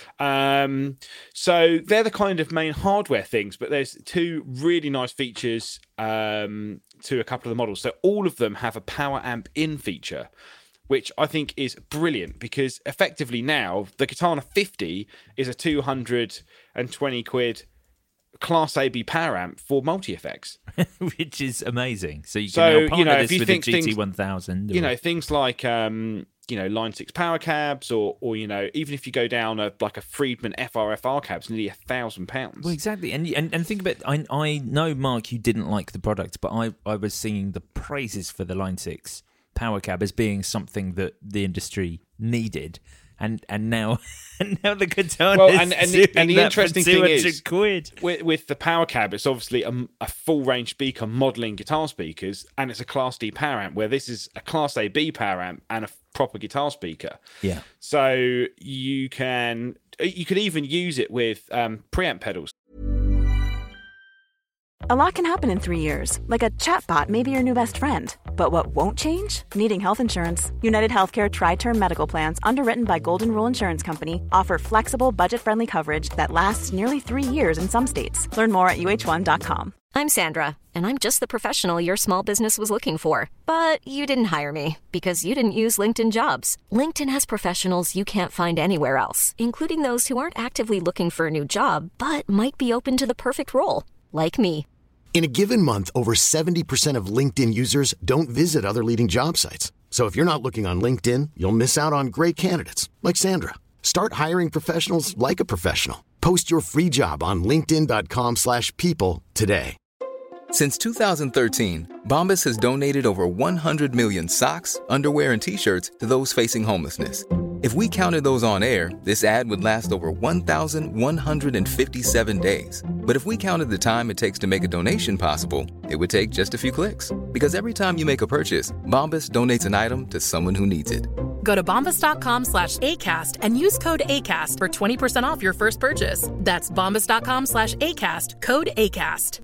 So they're the kind of main hardware things, but there's 2 really nice features to a couple of the models. So all of them have a power amp in feature, which I think is brilliant because effectively now the Katana 50 is a 220 quid Class AB power amp for multi-effects. which is amazing. So you can So, now partner if this you with think the GT1000. Things like Line 6 power cabs, or even if you go down a Friedman FRFR cabs, nearly £1,000. Well, exactly, and think about. I know, Mark, you didn't like the product, but I was singing the praises for the Line 6 power cab as being something that the industry needed. And now the Katana Well, is and the that interesting for thing 200 is, quid. with the power cab, it's obviously a full range speaker modelling guitar speakers, and it's a Class D power amp, where this is a Class AB power amp and a proper guitar speaker. Yeah. So you could even use it with preamp pedals. A lot can happen in 3 years, like a chatbot may be your new best friend. But what won't change? Needing health insurance. United Healthcare Tri-Term Medical Plans, underwritten by Golden Rule Insurance Company, offer flexible, budget-friendly coverage that lasts nearly 3 years in some states. Learn more at uh1.com. I'm Sandra, and I'm just the professional your small business was looking for. But you didn't hire me because you didn't use LinkedIn Jobs. LinkedIn has professionals you can't find anywhere else, including those who aren't actively looking for a new job, but might be open to the perfect role, like me. In a given month, over 70% of LinkedIn users don't visit other leading job sites. So if you're not looking on LinkedIn, you'll miss out on great candidates like Sandra. Start hiring professionals like a professional. Post your free job on linkedin.com/people today. Since 2013, Bombas has donated over 100 million socks, underwear, and T-shirts to those facing homelessness. If we counted those on air, this ad would last over 1,157 days. But if we counted the time it takes to make a donation possible, it would take just a few clicks. Because every time you make a purchase, Bombas donates an item to someone who needs it. Go to bombas.com/ACAST and use code ACAST for 20% off your first purchase. That's bombas.com/ACAST, code ACAST.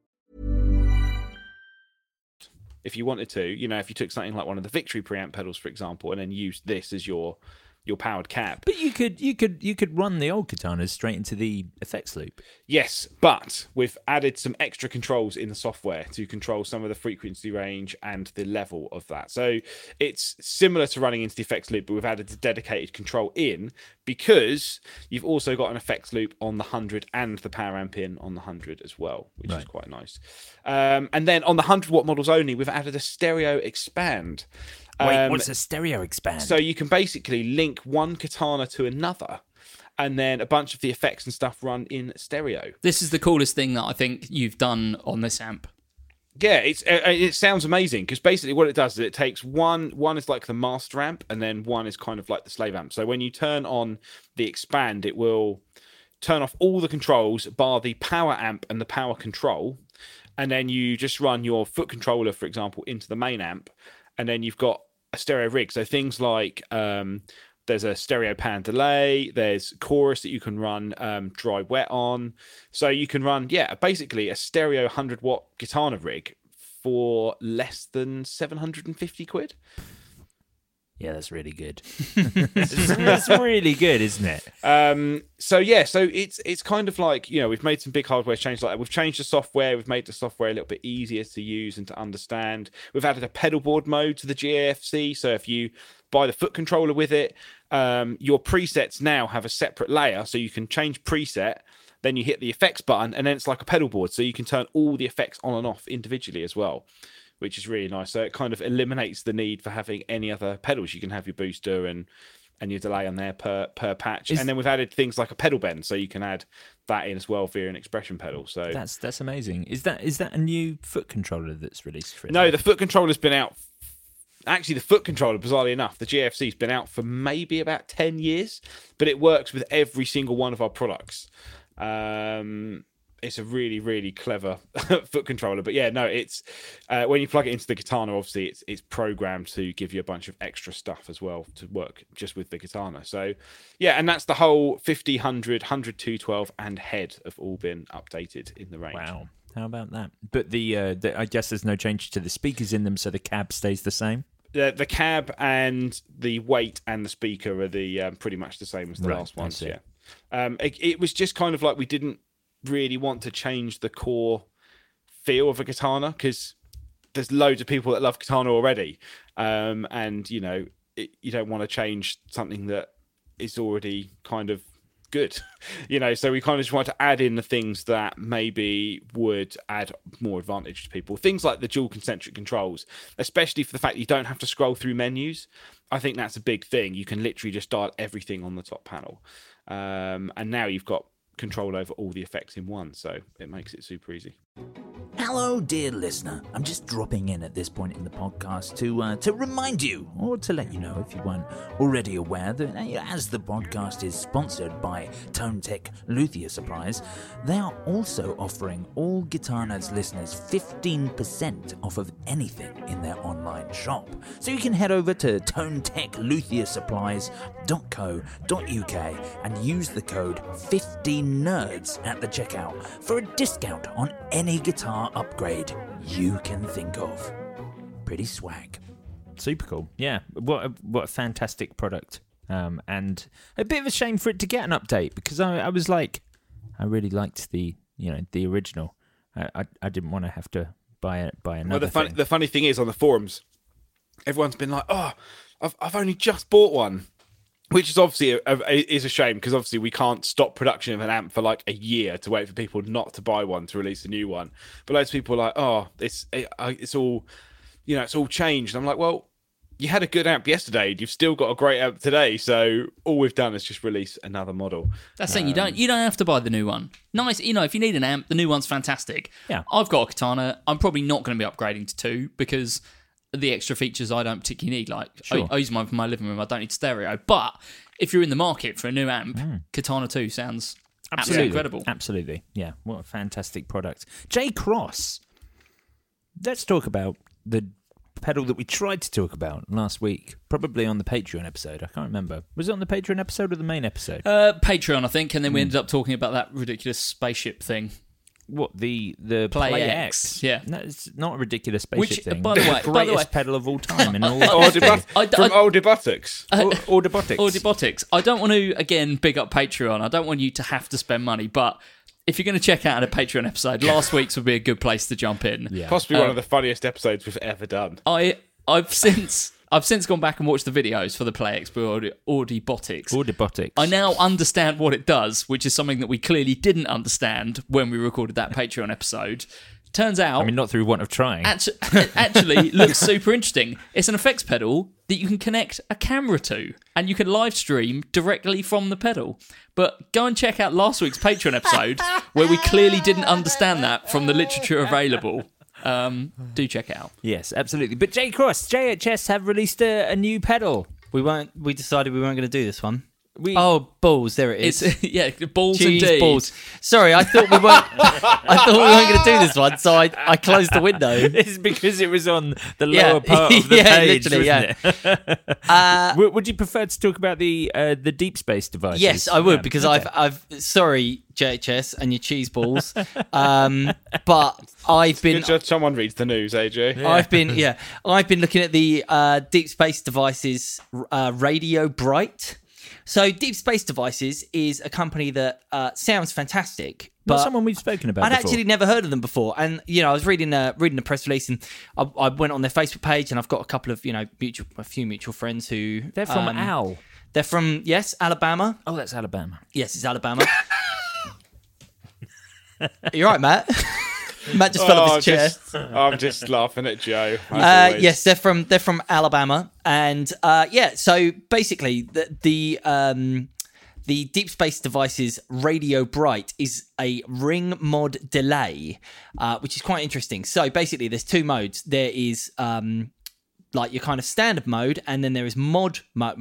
If you wanted to, if you took something like one of the Victory preamp pedals, for example, and then used this as your powered cab. But you could run the old Katanas straight into the effects loop. Yes, but we've added some extra controls in the software to control some of the frequency range and the level of that. So it's similar to running into the effects loop, but we've added a dedicated control in because you've also got an effects loop on the 100 and the power amp in on the 100 as well, which is quite nice. And then on the 100-watt models only, we've added a stereo expand. Wait, what's a stereo expand? So you can basically link one Katana to another, and then a bunch of the effects and stuff run in stereo. This is the coolest thing that I think you've done on this amp. Yeah, it sounds amazing because basically what it does is it takes one is like the master amp, and then one is kind of like the slave amp. So when you turn on the expand, it will turn off all the controls bar the power amp and the power control, and then you just run your foot controller, for example, into the main amp, and then you've got a stereo rig. So things like there's a stereo pan delay, there's chorus that you can run dry wet on. So you can run, basically a stereo 100 watt Gitana rig for less than 750 quid. Yeah, that's really good. That's really good, isn't it? So it's kind of like, we've made some big hardware changes like that. We've changed the software. We've made the software a little bit easier to use and to understand. We've added a pedal board mode to the GAFC. So if you buy the foot controller with it, your presets now have a separate layer. So you can change preset, then you hit the effects button, and then it's like a pedal board. So you can turn all the effects on and off individually as well, which is really nice. So it kind of eliminates the need for having any other pedals. You can have your booster and your delay on there per patch. And then we've added things like a pedal bend, so you can add that in as well via an expression pedal. So that's amazing. Is that a new foot controller that's released for it? No, the foot controller's been out. Actually, the foot controller, bizarrely enough, the GFC's been out for maybe about 10 years, but it works with every single one of our products. It's a really, really clever foot controller. But yeah, no, it's when you plug it into the Gitana, obviously it's programmed to give you a bunch of extra stuff as well to work just with the Gitana. So yeah, and that's the whole 50, 100, 100, 212 and head have all been updated in the range. Wow. How about that? But the I guess there's no change to the speakers in them, so the cab stays the same? The cab and the weight and the speaker are the pretty much the same as the last ones. Yeah. It was just kind of like we didn't really want to change the core feel of a Gitana because there's loads of people that love Gitana already, and you don't want to change something that is already kind of good, so we kind of just want to add in the things that maybe would add more advantage to people, things like the dual concentric controls, especially for the fact that you don't have to scroll through menus. I think that's a big thing. You can literally just dial everything on the top panel, and now you've got control over all the effects in one, so it makes it super easy. Hello, dear listener. I'm just dropping in at this point in the podcast to remind you, or to let you know if you weren't already aware, that as the podcast is sponsored by Tone Tech Luthier Supplies, they are also offering all Gitana's listeners 15% off of anything in their online shop. So you can head over to tonetechluthier.co.uk and use the code 15nerds at the checkout for a discount on any guitar upgrade you can think of. Pretty swag. Super cool. Yeah, what a fantastic product. And a bit of a shame for it to get an update because I was like, I really liked the original. I didn't want to have to buy another. Well, the funny thing is on the forums, everyone's been like, "Oh, I've only just bought one." Which is obviously is a shame because obviously we can't stop production of an amp for like a year to wait for people not to buy one to release a new one. But loads of people are like, "Oh, it's all, it's all changed." I'm like, well, you had a good amp yesterday. You've still got a great amp today. So all we've done is just release another model. That's saying you don't have to buy the new one. Nice, if you need an amp, the new one's fantastic. Yeah, I've got a Gitana. I'm probably not going to be upgrading to 2 because the extra features I don't particularly need. Like, sure. I use mine for my living room. I don't need stereo. But if you're in the market for a new amp, Gitana 2 sounds absolutely incredible. Absolutely. Yeah, what a fantastic product. J Cross, let's talk about the pedal that we tried to talk about last week, probably on the Patreon episode. I can't remember. Was it on the Patreon episode or the main episode? Patreon, I think, and then we ended up talking about that ridiculous spaceship thing. What, the Play X? Yeah, no, it's not a ridiculous spaceship thing. By the way, greatest pedal of all time in all. From Audibotics. Audibotics. I don't want to again big up Patreon. I don't want you to have to spend money, but if you're going to check out a Patreon episode, last week's would be a good place to jump in. Yeah. Possibly one of the funniest episodes we've ever done. I've since gone back and watched the videos for the Play X by Audibotics. Audibotics. I now understand what it does, which is something that we clearly didn't understand when we recorded that Patreon episode. Turns out... not through want of trying. Actually looks super interesting. It's an effects pedal that you can connect a camera to, and you can live stream directly from the pedal. But go and check out last week's Patreon episode, where we clearly didn't understand that from the literature available. Do check it out. Yes, absolutely. But J Cross, JHS have released a new pedal. We decided we weren't going to do this one. Oh, balls! There it is. It's yeah, balls Cheese indeed. balls. Sorry, I thought we weren't. I thought we weren't going to do this one, so I closed the window. It's because it was on the Yeah. lower part of the Yeah, page, literally, wasn't it? Would you prefer to talk about the deep space devices? Yes, I would Yeah, because okay. I've sorry JHS and your cheese balls, but I've been. Good job someone reads the news, AJ. I've been looking at the Deep Space Devices Radio Bright. So Deep Space Devices is a company that sounds fantastic, Not but someone we've spoken about I'd before. actually never heard of them before. And I was reading the press release, and I went on their Facebook page, and I've got a couple of a few mutual friends who They're from Al. They're from Alabama. Oh, that's Alabama. Yes, it's Alabama. You're right, Matt. Matt just fell off his chair. I'm just laughing at Joe. as always. Yes, they're from Alabama, and so basically the Deep Space Devices Radio Bright is a ring mod delay, which is quite interesting. So basically, there's two modes. There is like your kind of standard mode, and then there is mod mode.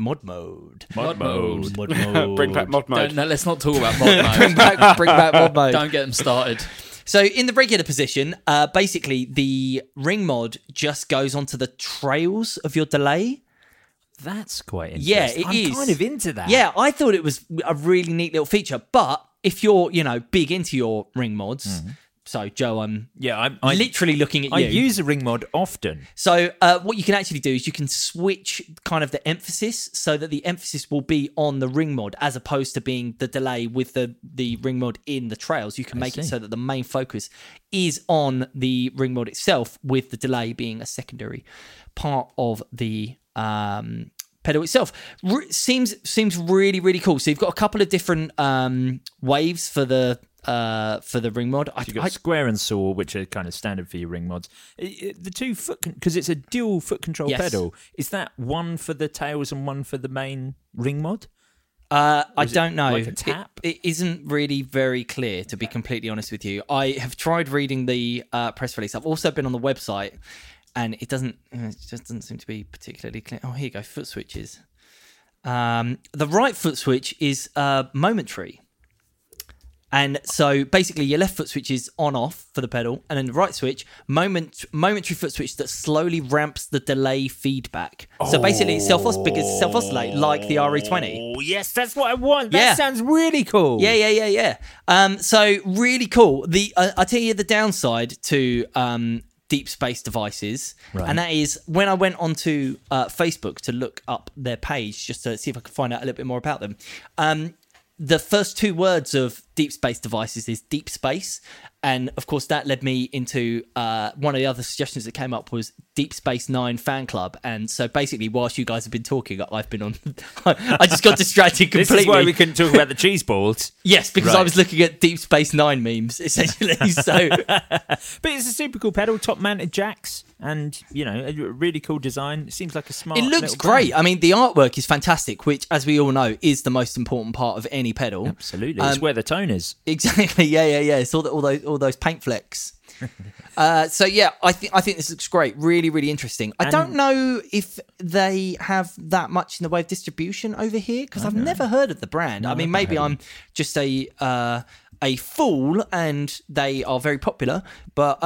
Bring back mod mode. No, let's not talk about mod mode. bring back mod mode. Don't get them started. So in the regular position, basically the ring mod just goes onto the trails of your delay. That's quite interesting. Yeah, it I'm is. kind of into that. Yeah, I thought it was a really neat little feature. But if you're, big into your ring mods, so Joe, I'm literally looking at you. I use a ring mod often. So what you can actually do is you can switch kind of the emphasis so that the emphasis will be on the ring mod as opposed to being the delay with the ring mod in the trails. You can make it so that the main focus is on the ring mod itself, with the delay being a secondary part of the pedal itself. Seems really, really cool. So you've got a couple of different waves for the ring mod. You've got square and saw, which are kind of standard for your ring mods. The 2 foot, because it's a dual foot control pedal. Is that one for the tails and one for the main ring mod? I don't know. Like a tap? It isn't really very clear, to be completely honest with you. I have tried reading the press release. I've also been on the website, and it just doesn't seem to be particularly clear. Oh, here you go, foot switches. The right foot switch is momentary. And so basically your left foot switch is on off for the pedal, and then the right switch, momentary foot switch that slowly ramps the delay feedback. So basically it's self-oscillate like the RE20. Oh, yes, that's what I want. That sounds really cool. Yeah. So really cool. I tell you the downside to Deep Space Devices, and that is when I went onto Facebook to look up their page just to see if I could find out a little bit more about them. The first 2 words of Deep Space Devices is deep space. And of course, that led me into one of the other suggestions that came up was Deep Space Nine fan club. And so basically, whilst you guys have been talking, I've been on. I just got distracted completely. This is why we couldn't talk about the cheese balls. Yes, because I was looking at Deep Space Nine memes, essentially. So, but it's a super cool pedal, top mounted jacks, and a really cool design. It seems like a smart. It looks great. I mean, the artwork is fantastic, which, as we all know, is the most important part of any pedal. Absolutely, it's where the tone is. Exactly. Yeah. It's all those paint flecks. So yeah, I think this looks great. Really, really interesting. I don't know if they have that much in the way of distribution over here because I've never heard of the brand. I mean, maybe I'm just a fool and they are very popular, but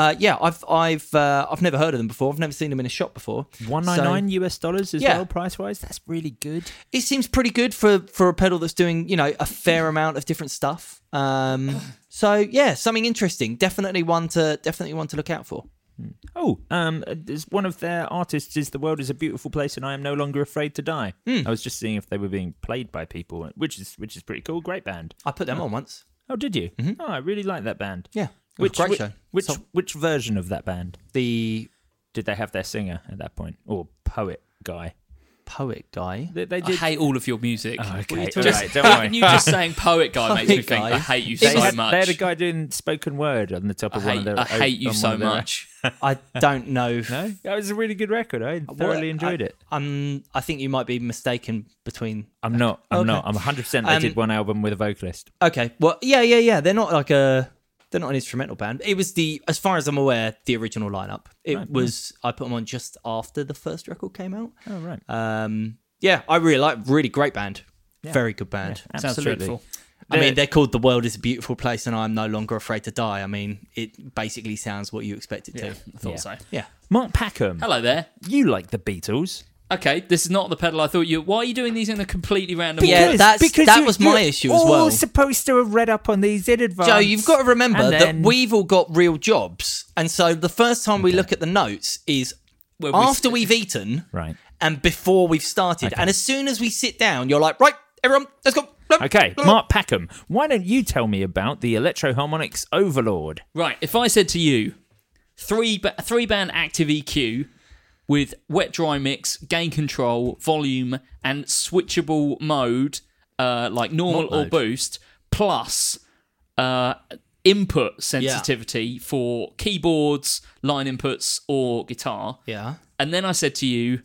I've never heard of them before. I've never seen them in a shop before. $199 as well, price wise. That's really good. It seems pretty good for a pedal that's doing a fair amount of different stuff. So yeah, something interesting. Definitely one to look out for. There's one of their artists is "The World Is a Beautiful Place and I Am No Longer Afraid to Die." I was just seeing if they were being played by people, which is pretty cool. Great band. I put them on once. Oh, did you? Mm-hmm. Oh, I really like that band. Yeah, great show. Which version of that band? Did they have their singer at that point or poet guy? Poet guy. They did. I hate all of your music. Oh, okay, Don't worry. You just saying poet guy makes me think I hate you so much. They had a guy doing spoken word on the top of one of their. I hate you so much. I don't know. No, that was a really good record. I thoroughly enjoyed it. I think you might be mistaken between. I'm not. I'm 100%. They did one album with a vocalist. Okay. Well, yeah. They're not They're not an instrumental band. It was as far as I'm aware, the original lineup. I put them on just after the first record came out. Oh, right. Yeah, I really great band. Very good band. Yeah, Sounds absolutely. dreadful. I mean, they're called The World is a Beautiful Place and I'm No Longer Afraid to Die. I mean, it basically sounds what you expect it to. I thought so. Yeah. Mark Packham. Hello there. You like the Beatles. Okay, this is not the pedal I thought you... Why are you doing these in a completely random Yeah, order? that was my issue as well. All supposed to have read up on these in advance. Joe, you've got to remember And that then- we've all got real jobs. And so the first time we look at the notes is When we after we've eaten Right. and before we've started. And as soon as we sit down, you're like, right, everyone, let's go. Okay, Mark Packham, why don't you tell me about the Electro Harmonix Overlord? Right, if I said to you, three-band active EQ with wet dry mix, gain control, volume, and switchable mode, like normal or boost, plus input sensitivity for keyboards, line inputs, or guitar. Yeah. And then I said to you,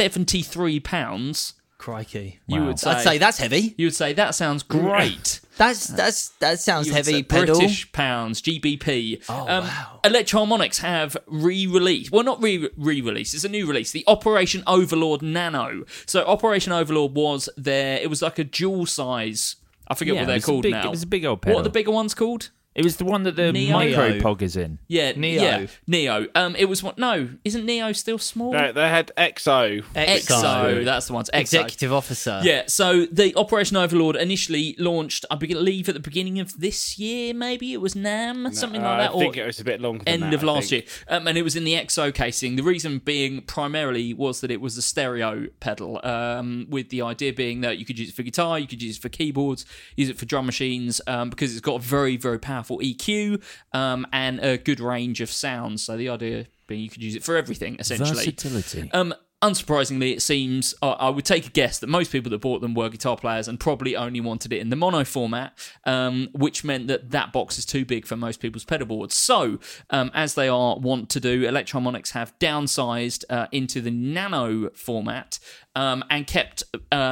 £73. Crikey. You would say, I'd say that's heavy. You would say that sounds great. That sounds You would heavy say pedal. British pounds, GBP. Oh, wow. Electro-Harmonix have re-released. Well, not re-released. It's a new release. The Operation Overlord Nano. So Operation Overlord was it was like a dual size. I forget Yeah, what it they're was a called big- now. it was a big old What are pedal. the bigger ones called? It was the one that the Neo. Micro Pog is in. Yeah, Neo. Yeah, Neo. It was what? No, isn't Neo still small? No, they had XO. EXO. That's the ones. EXO. Executive officer. Yeah, so the Operation Overlord initially launched, I believe, at the beginning of this year, maybe it was NAMM, something like that. I think it was a bit longer than End that, of last year. And it was in the EXO casing. The reason being primarily was that it was a stereo pedal, with the idea being that you could use it for guitar, you could use it for keyboards, use it for drum machines, because it's got a very, very powerful EQ and a good range of sounds. So the idea being you could use it for everything, essentially. Versatility. Unsurprisingly, it seems, I would take a guess that most people that bought them were guitar players and probably only wanted it in the mono format, which meant that box is too big for most people's pedal boards. So, as they want to do, Electro-Harmonix have downsized into the nano format and kept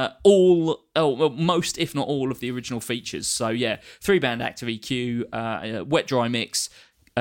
most, if not all, of the original features. So, yeah, 3-band active EQ, wet dry mix,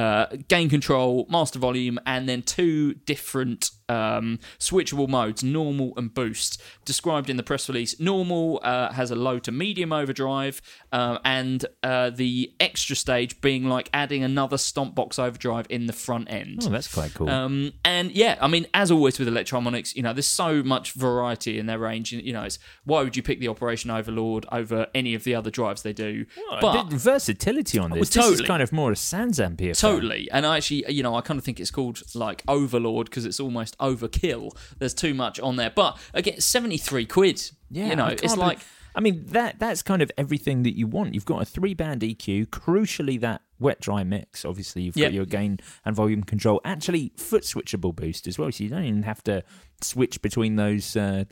gain control, master volume, and then 2 different switchable modes, normal and boost. Described in the press release, normal has a low to medium overdrive, and the extra stage being like adding another stomp box overdrive in the front end. Oh, that's quite cool. And yeah, I mean, as always with Electro-Harmonix, there's so much variety in their range. It's why would you pick the Operation Overlord over any of the other drives they do? But the versatility on this, totally. This is kind of more a Sans amplifier. Totally. And I actually, I kind of think it's called like Overlord because it's almost overkill. There's too much on there. But again, 73 quid. Yeah, I it's can't like... I mean, that's kind of everything that you want. You've got a 3-band EQ, crucially that wet-dry mix. Obviously, you've got your gain and volume control. Actually, foot switchable boost as well, so you don't even have to switch between those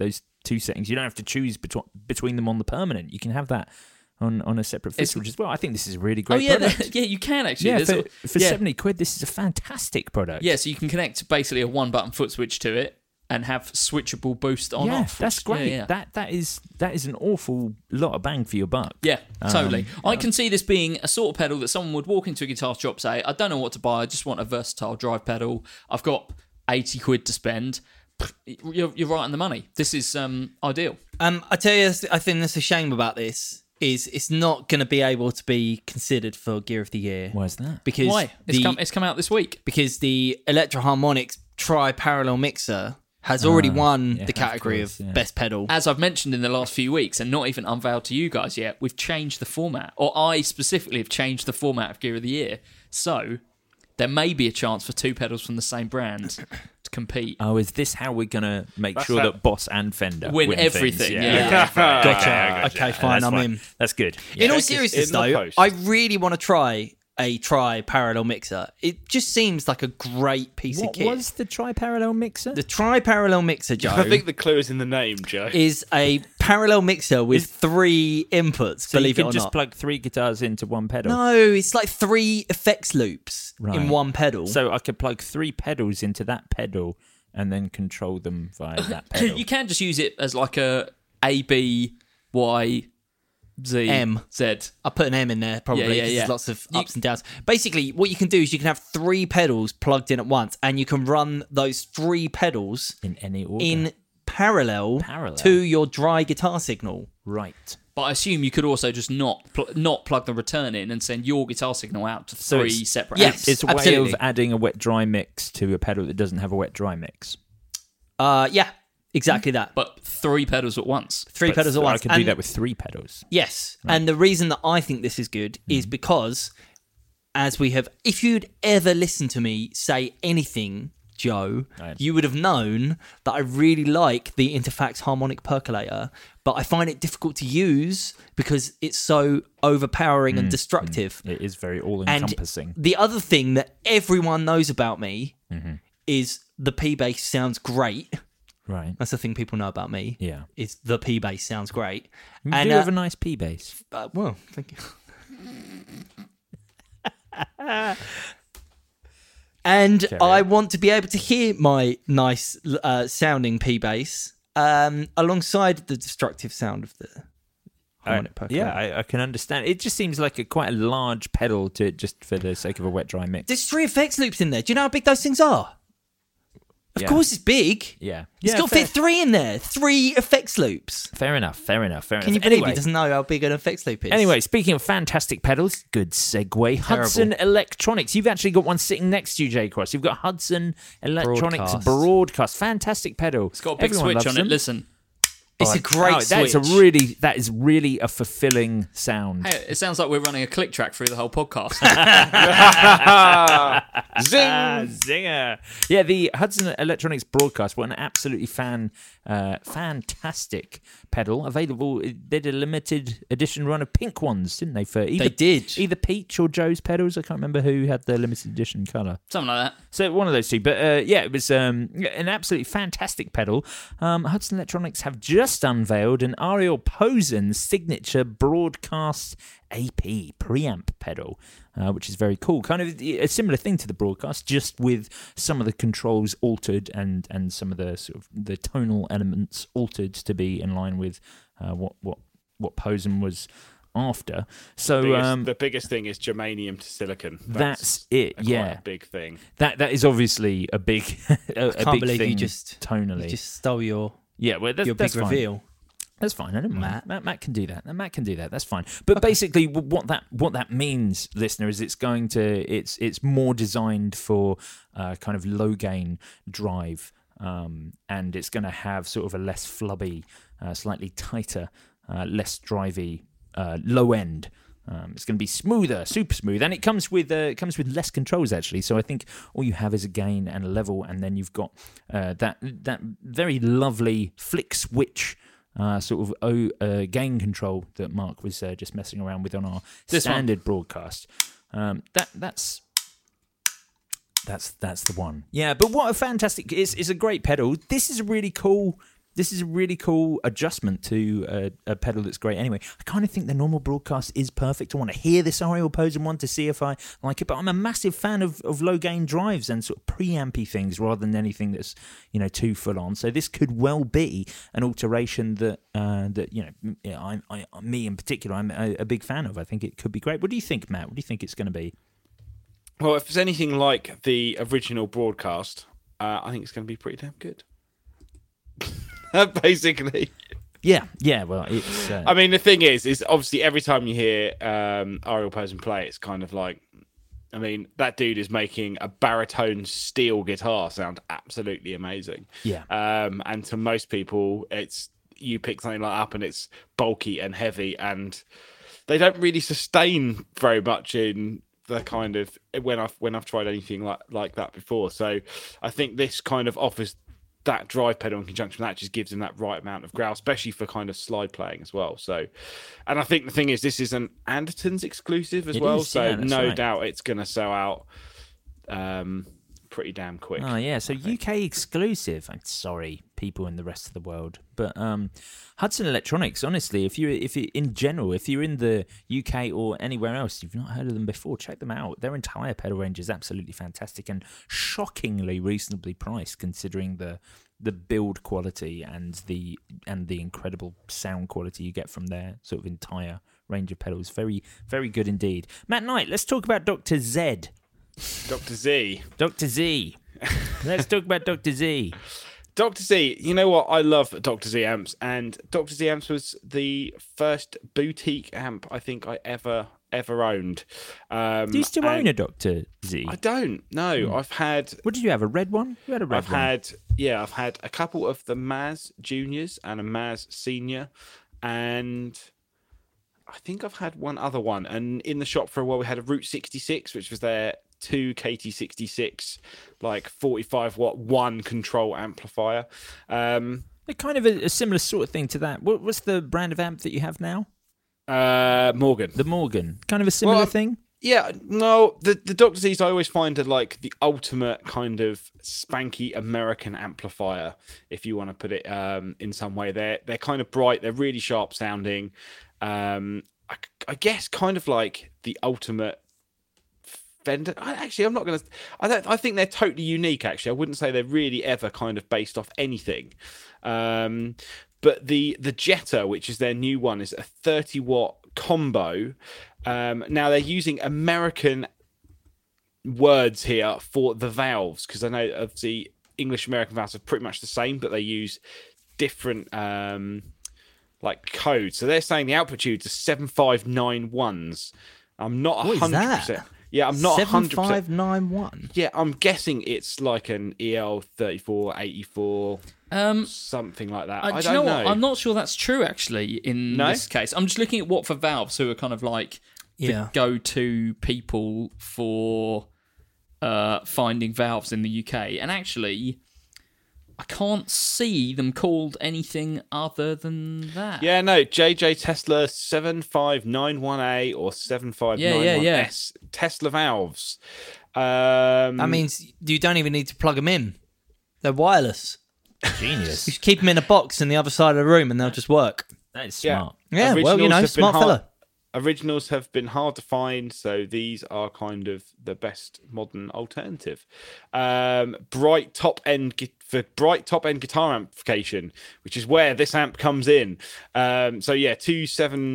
2 settings. You don't have to choose between them on the permanent. You can have that on a separate foot switch as well. I think this is a really great product. Yeah, you can actually. Yeah, for 70 quid, this is a fantastic product. Yeah, so you can connect basically a 1-button foot switch to it and have switchable boost on off. That's great. Yeah. That is an awful lot of bang for your buck. Yeah, totally. I can see this being a sort of pedal that someone would walk into a guitar shop, say, I don't know what to buy, I just want a versatile drive pedal. I've got 80 quid to spend. You're right on the money. This is ideal. I tell you, I think that's a shame about this. Is it's not going to be able to be considered for Gear of the Year. Why is that? Because Why? It's come out this week. Because the Electro-Harmonix Tri-Parallel Mixer has already won the category of Best Pedal. As I've mentioned in the last few weeks, and not even unveiled to you guys yet, we've changed the format. Or I specifically have changed the format of Gear of the Year. So there may be a chance for 2 pedals from the same brand to compete. Oh, is this how we're going to make sure that Boss and Fender win things? everything? Gotcha. Okay, fine, I'm in. That's good. In all seriousness, though, I really want to try a Tri-Parallel Mixer. It just seems like a great piece of kit. What was the Tri-Parallel Mixer? The Tri-Parallel Mixer, Joe, I think the clue is in the name, Joe. is a parallel mixer with 3 inputs, so believe you it can or just not. plug 3 guitars into one pedal? No, it's like 3 effects loops in one pedal. So I could plug 3 pedals into that pedal and then control them via that pedal. You can just use it as like a B, Y, Z, M. Z. I'll put an M in there, probably, because Yeah. there's lots of ups and downs. Basically, what you can do is you can have 3 pedals plugged in at once, and you can run those 3 pedals in any order. in parallel to your dry guitar signal. Right. But I assume you could also just not plug the return in and send your guitar signal out to three separate amps. It's a way of adding a wet-dry mix to a pedal that doesn't have a wet-dry mix. Yeah, exactly that. But 3 pedals at once. Three pedals at once. I can do that with 3 pedals. Yes. Right. And the reason that I think this is good is because, if you'd ever listened to me say anything, Joe, you would have known that I really like the Interfax harmonic percolator, but I find it difficult to use because it's so overpowering and destructive. It is very all-encompassing. And the other thing that everyone knows about me is the P-bass sounds great. Right. That's the thing people know about me. Yeah. Is the P-bass sounds great. You do have a nice P-bass. Well, thank you. And I want to be able to hear my nice sounding P-bass alongside the destructive sound of the harmonic percolator. Yeah, I can understand. It just seems like quite a large pedal to just for the sake of a wet-dry mix. There's 3 effects loops in there. Do you know how big those things are? Of course it's big. Yeah. It's got to fit 3 in there. 3 effects loops. Fair enough. Can you believe he doesn't know how big an effects loop is? Anyway, speaking of fantastic pedals, good segue. Hudson Electronics. You've actually got one sitting next to you, J. Cross. You've got Hudson Electronics Broadcast. Fantastic pedal. It's got a big switch on it. Listen. It's a great switch. That is really a fulfilling sound. Hey, it sounds like we're running a click track through the whole podcast. Zing! Zinger! Yeah, the Hudson Electronics Broadcast were an absolutely fantastic pedal. Available, they did a limited edition run of pink ones, didn't they? They did. Either Peach or Joe's pedals. I can't remember who had the limited edition colour. Something like that. So one of those two. But it was an absolutely fantastic pedal. Hudson Electronics have just unveiled an Ariel Posen signature Broadcast AP preamp pedal, which is very cool. Kind of a similar thing to the Broadcast, just with some of the controls altered and some of the sort of the tonal elements altered to be in line with what Posen was after. So the biggest thing is germanium to silicon. That's it. Quite a big thing. That is obviously a big. I can't believe thing you just tonally. You just stole your. Yeah, well, that's big fine. reveal. That's fine. I don't mind. Matt can do that. Matt can do that. That's fine. But basically, what that means, listener, is it's more designed for kind of low gain drive, and it's going to have sort of a less flubby, slightly tighter, less drivey low end. It's going to be smoother, super smooth, and it comes with less controls actually. So I think all you have is a gain and a level, and then you've got that very lovely flick switch sort of gain control that Mark was just messing around with on our standard Broadcast. That's the one. Yeah, but what a fantastic! It's a great pedal. This is a really cool adjustment to a pedal that's great anyway. I kind of think the normal Broadcast is perfect. I want to hear this Ariel Posen one to see if I like it, but I'm a massive fan of low gain drives and sort of preampy things rather than anything that's too full on. So this could well be an alteration that me in particular I'm a big fan of. I think it could be great. What do you think, Matt? What do you think it's going to be? Well, if it's anything like the original Broadcast, I think it's going to be pretty damn good. Basically, yeah. Well, it's. I mean, the thing is obviously every time you hear Ariel Posen play, it's kind of like, I mean, that dude is making a baritone steel guitar sound absolutely amazing. Yeah. And to most people, you pick something like that up and it's bulky and heavy, and they don't really sustain very much in the kind of when I've tried anything like that before. So I think this kind of offers that drive pedal in conjunction with that just gives them that right amount of growl, especially for kind of slide playing as well. So, and I think the thing is, this is an Andertons exclusive as well, so no doubt it's going to sell out pretty damn quick. Oh yeah, so UK exclusive. I'm sorry, people in the rest of the world, but Hudson Electronics. Honestly, if you're in the UK or anywhere else, you've not heard of them before, check them out. Their entire pedal range is absolutely fantastic and shockingly reasonably priced, considering the build quality and the incredible sound quality you get from their sort of entire range of pedals. Very, very good indeed. Matt Knight, let's talk about Dr. Z. Dr. Z. Dr. Z. Let's talk about Dr. Z. Dr. Z, you know what? I love Dr. Z amps, and Dr. Z amps was the first boutique amp I think I ever owned. Do you still own a Dr. Z? I don't. No, I've had. What did you have? A red one? You had a red one. I've had a couple of the Maz Juniors and a Maz Senior, and I think I've had one other one. And in the shop for a while, we had a Route 66, which was their 2 KT66, like 45 watt one control amplifier. They're kind of a similar sort of thing to that. What's the brand of amp that you have now? Morgan. The Morgan. Kind of a similar thing? Yeah, no, the Dr. Z's I always find are like the ultimate kind of spanky American amplifier, if you want to put it in some way. They're kind of bright, they're really sharp sounding. I guess kind of like the ultimate Fender. I'm not going to. I think they're totally unique. Actually, I wouldn't say they're really ever kind of based off anything. But the Jetta, which is their new one, is a 30 watt combo. Now they're using American words here for the valves, because I know of the English American valves are pretty much the same, but they use different like codes. So they're saying the amplitudes are 7591s. I'm not 100%. Yeah, I'm not 100%. 7591. Yeah, I'm guessing it's like an EL3484, something like that. I don't know. I'm not sure that's true, actually, in this case. I'm just looking at Watford Valves, who are kind of like the go-to people for finding valves in the UK. And actually, I can't see them called anything other than that. Yeah, no, JJ Tesla 7591A or 7591S Tesla valves. That means you don't even need to plug them in. They're wireless. Genius. You just keep them in a box in the other side of the room and they'll just work. That is smart. Yeah, well, you know, smart fella. Originals have been hard to find, so these are kind of the best modern alternative. Bright top end guitar amplification, which is where this amp comes in. So yeah, 2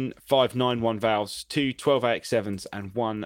7591 valves, 2 12AX7s, and 1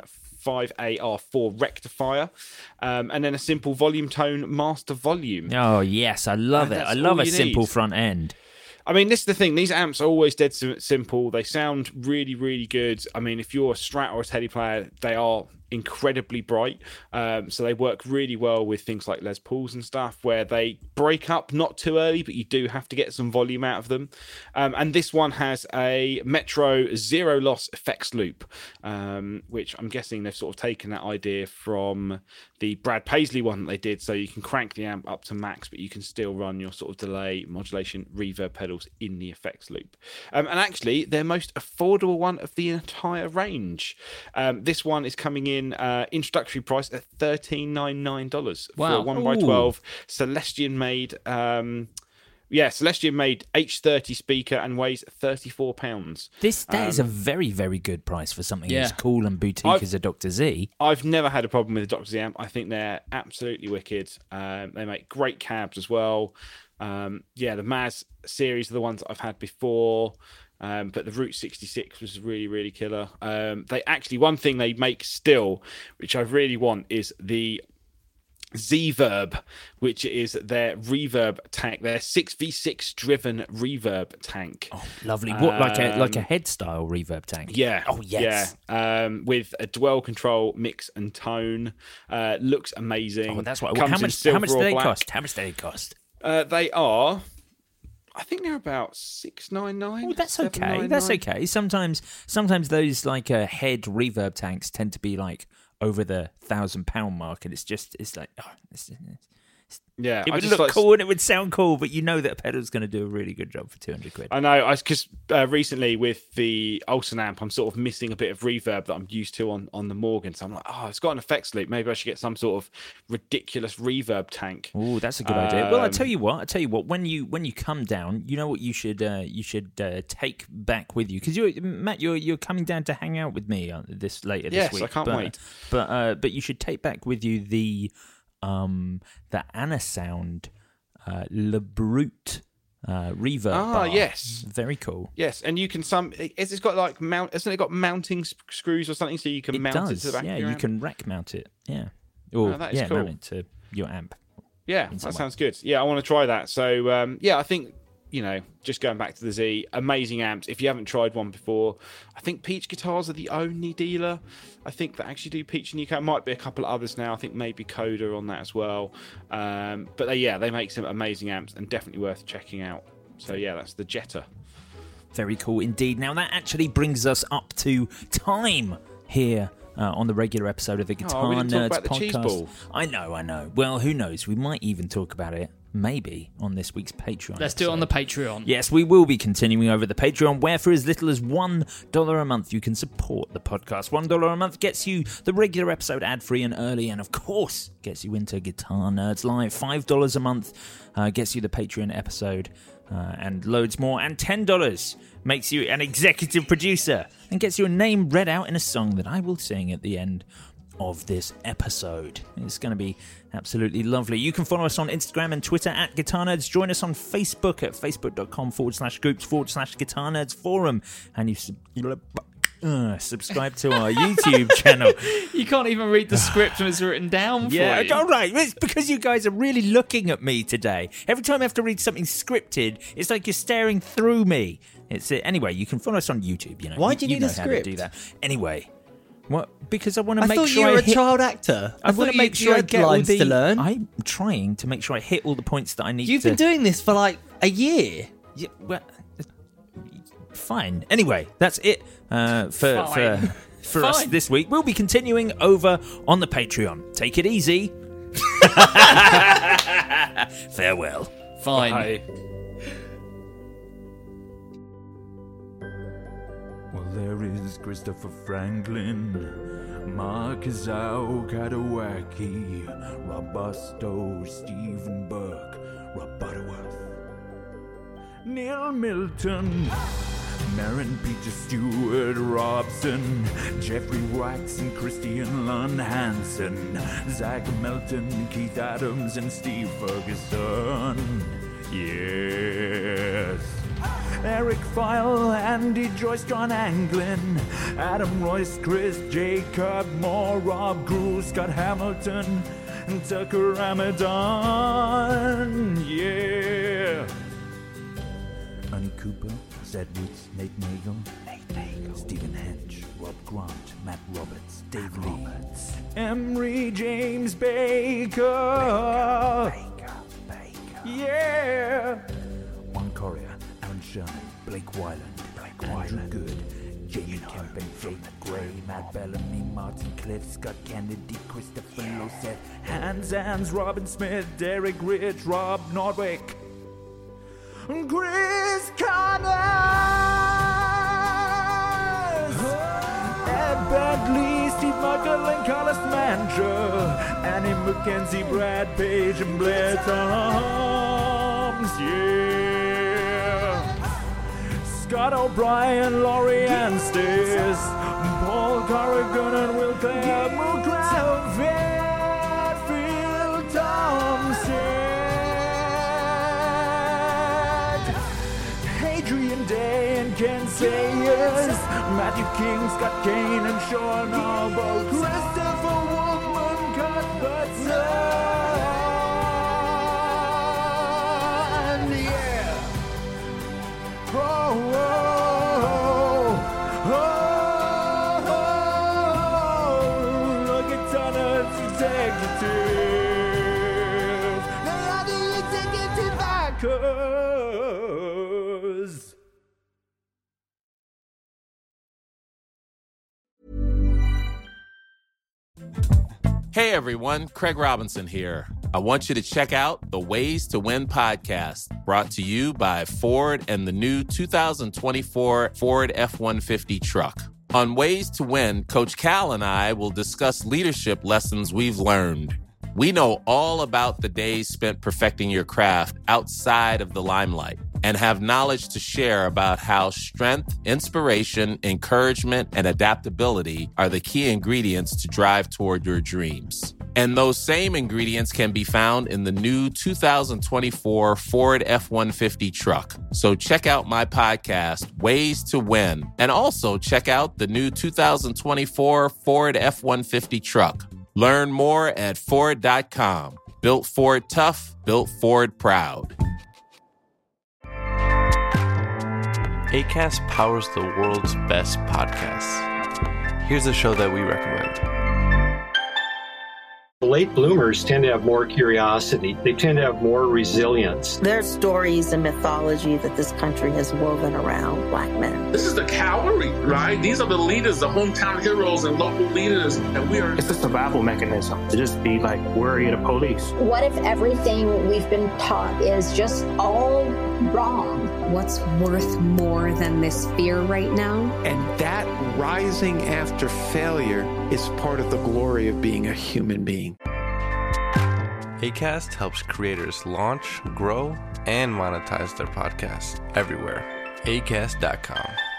5AR4 rectifier, and then a simple volume tone master volume. Oh yes, I love it. I love a simple front end. I mean, this is the thing. These amps are always dead simple. They sound really, really good. I mean, if you're a Strat or a Teddy player, they are incredibly bright. So they work really well with things like Les Pauls and stuff, where they break up not too early, but you do have to get some volume out of them. And this one has a Metro zero loss effects loop, which I'm guessing they've sort of taken that idea from the Brad Paisley one that they did. So you can crank the amp up to max, but you can still run your sort of delay, modulation, reverb pedals in the effects loop. And actually, their most affordable one of the entire range. This one is coming in introductory price at $13.99 for a 1x12 Celestion made Celestion made H30 speaker and weighs 34 pounds. That is a very, very good price for something as cool and boutique as a Dr. Z. I've never had a problem with the Dr. Z amp. I think they're absolutely wicked. They make great cabs as well. The Maz series are the ones that I've had before. But the Route 66 was really, really killer. They actually, one thing they make still, which I really want, is the Z-Verb, which is their reverb tank, their 6v6 driven reverb tank. Oh, lovely. What, like a head style reverb tank? Yeah. Oh, yes. Yeah. With a dual control mix and tone. Looks amazing. Oh, that's what. How much do they cost? How much do they cost? They are, I think they're about $699. Oh, that's okay. That's okay. Sometimes those like head reverb tanks tend to be like over the £1,000 mark, and it's like, yeah, it would look cool and it would sound cool, but you know that a pedal's going to do a really good job for £200. I know, because recently with the Olsen amp, I'm sort of missing a bit of reverb that I'm used to on the Morgan. So I'm like, it's got an effects loop. Maybe I should get some sort of ridiculous reverb tank. Oh, that's a good idea. Well, I tell you what. When you come down, you know what you should take back with you, because you're coming down to hang out with me this week. Yes, I can't wait. But you should take back with you the Anasound Le Brute reverb bar. Yes, very cool. Yes, and you can it's got like hasn't it got mounting screws or something, so you can mount it to the back of your amp? You can rack mount it. Yeah, or that is cool. mount it to your amp. Yeah, that sounds good. Yeah, I want to try that. So, I think, just going back to the Z, amazing amps. If you haven't tried one before, I think Peach Guitars are the only dealer, I think, that actually do Peach in the UK. Might be a couple of others now. I think maybe Coda on that as well. But they make some amazing amps and definitely worth checking out. So, that's the Jetta. Very cool indeed. Now, that actually brings us up to time here on the regular episode of the Guitar we didn't Nerds talk about the podcast. cheese ball. I know. Well, who knows? We might even talk about it, maybe, on this week's Patreon. Let's do it on the Patreon. Yes, we will be continuing over the Patreon, where for as little as $1 a month you can support the podcast. $1 a month gets you the regular episode ad-free and early, and of course gets you into Guitar Nerds Live. $5 a month gets you the Patreon episode and loads more, and $10 makes you an executive producer and gets your name read out in a song that I will sing at the end of this episode. It's going to be absolutely lovely. You can follow us on Instagram and Twitter at Guitar Nerds. Join us on Facebook at facebook.com/groups/Guitar Nerds Forum. And you subscribe to our YouTube channel. You can't even read the script when it's written down for you. Yeah, all right. It's because you guys are really looking at me today. Every time I have to read something scripted, it's like you're staring through me. Anyway, you can follow us on YouTube. Why do you need a how to script? do that. Anyway. What? Because I want to I make thought sure you were I hit... a child actor. I want to make sure I had get all lines the... to learn. I'm trying to make sure I hit all the points that I need You've to... been doing this for like a year. Yeah, well, fine. Anyway, that's it for us Fine. this week. We'll be continuing over on the Patreon. Take it easy. Farewell. Fine. Bye. Well, there is Christopher Franklin, Mark Zhao, Kadawaki, Robusto, Stephen Burke, Rob Butterworth, Neil Milton, Marin Peter Stewart Robson, Jeffrey Wax and Christian Lund Hansen, Zach Melton, Keith Adams, and Steve Ferguson. Yes. Eric File, Andy Joyce, John Anglin, Adam Royce, Chris Jacob Moore, Rob Grew, Scott Hamilton, and Tucker Ramadan. Yeah. Ernie Cooper, Zed Woods, Nate Nagel, Stephen Hench, Rob Grant, Matt Roberts, Dave Lee, Emery James Baker. Yeah. Juan Correa, Aaron Sherman, Blake Wyland, Andrew Good, Jamie Kemp and Jake Gray, Matt Bellamy, Martin Cliff, Scott Kennedy, Christopher Loseth, Hans, Robin Smith, Derek Rich, Rob Nordwick, Chris Connors, Ed Bentley, Steve Michael and Carlos Mantra, Annie McKenzie, Brad Page and Blair Toms, yeah. Scott O'Brien, Laurie Ann Stace, Paul Corrigan and Will Clare, McGrath, Phil Thompson, Adrian Day and Ken Sayers, Matthew King, Scott Kane and Sean Albo, Christopher Woodman, Cuthbert Sun, yeah. Oh, oh, oh, oh, look at Turner's executive. They are the executive backers. Hey everyone, Craig Robinson here. I want you to check out the Ways to Win podcast, brought to you by Ford and the new 2024 Ford F-150 truck. On Ways to Win, Coach Cal and I will discuss leadership lessons we've learned. We know all about the days spent perfecting your craft outside of the limelight and have knowledge to share about how strength, inspiration, encouragement, and adaptability are the key ingredients to drive toward your dreams. And those same ingredients can be found in the new 2024 Ford F-150 truck. So check out my podcast, Ways to Win, and also check out the new 2024 Ford F-150 truck. Learn more at Ford.com. Built Ford tough, built Ford proud. Acast powers the world's best podcasts. Here's a show that we recommend. Late bloomers tend to have more curiosity. They tend to have more resilience. There's stories and mythology that this country has woven around Black men. This is the cavalry, right? These are the leaders, the hometown heroes and local leaders. And we are. It's a survival mechanism to just be like worried of police. What if everything we've been taught is just all wrong? What's worth more than this fear right now? And that rising after failure is part of the glory of being a human being. Acast helps creators launch, grow, and monetize their podcasts everywhere. Acast.com.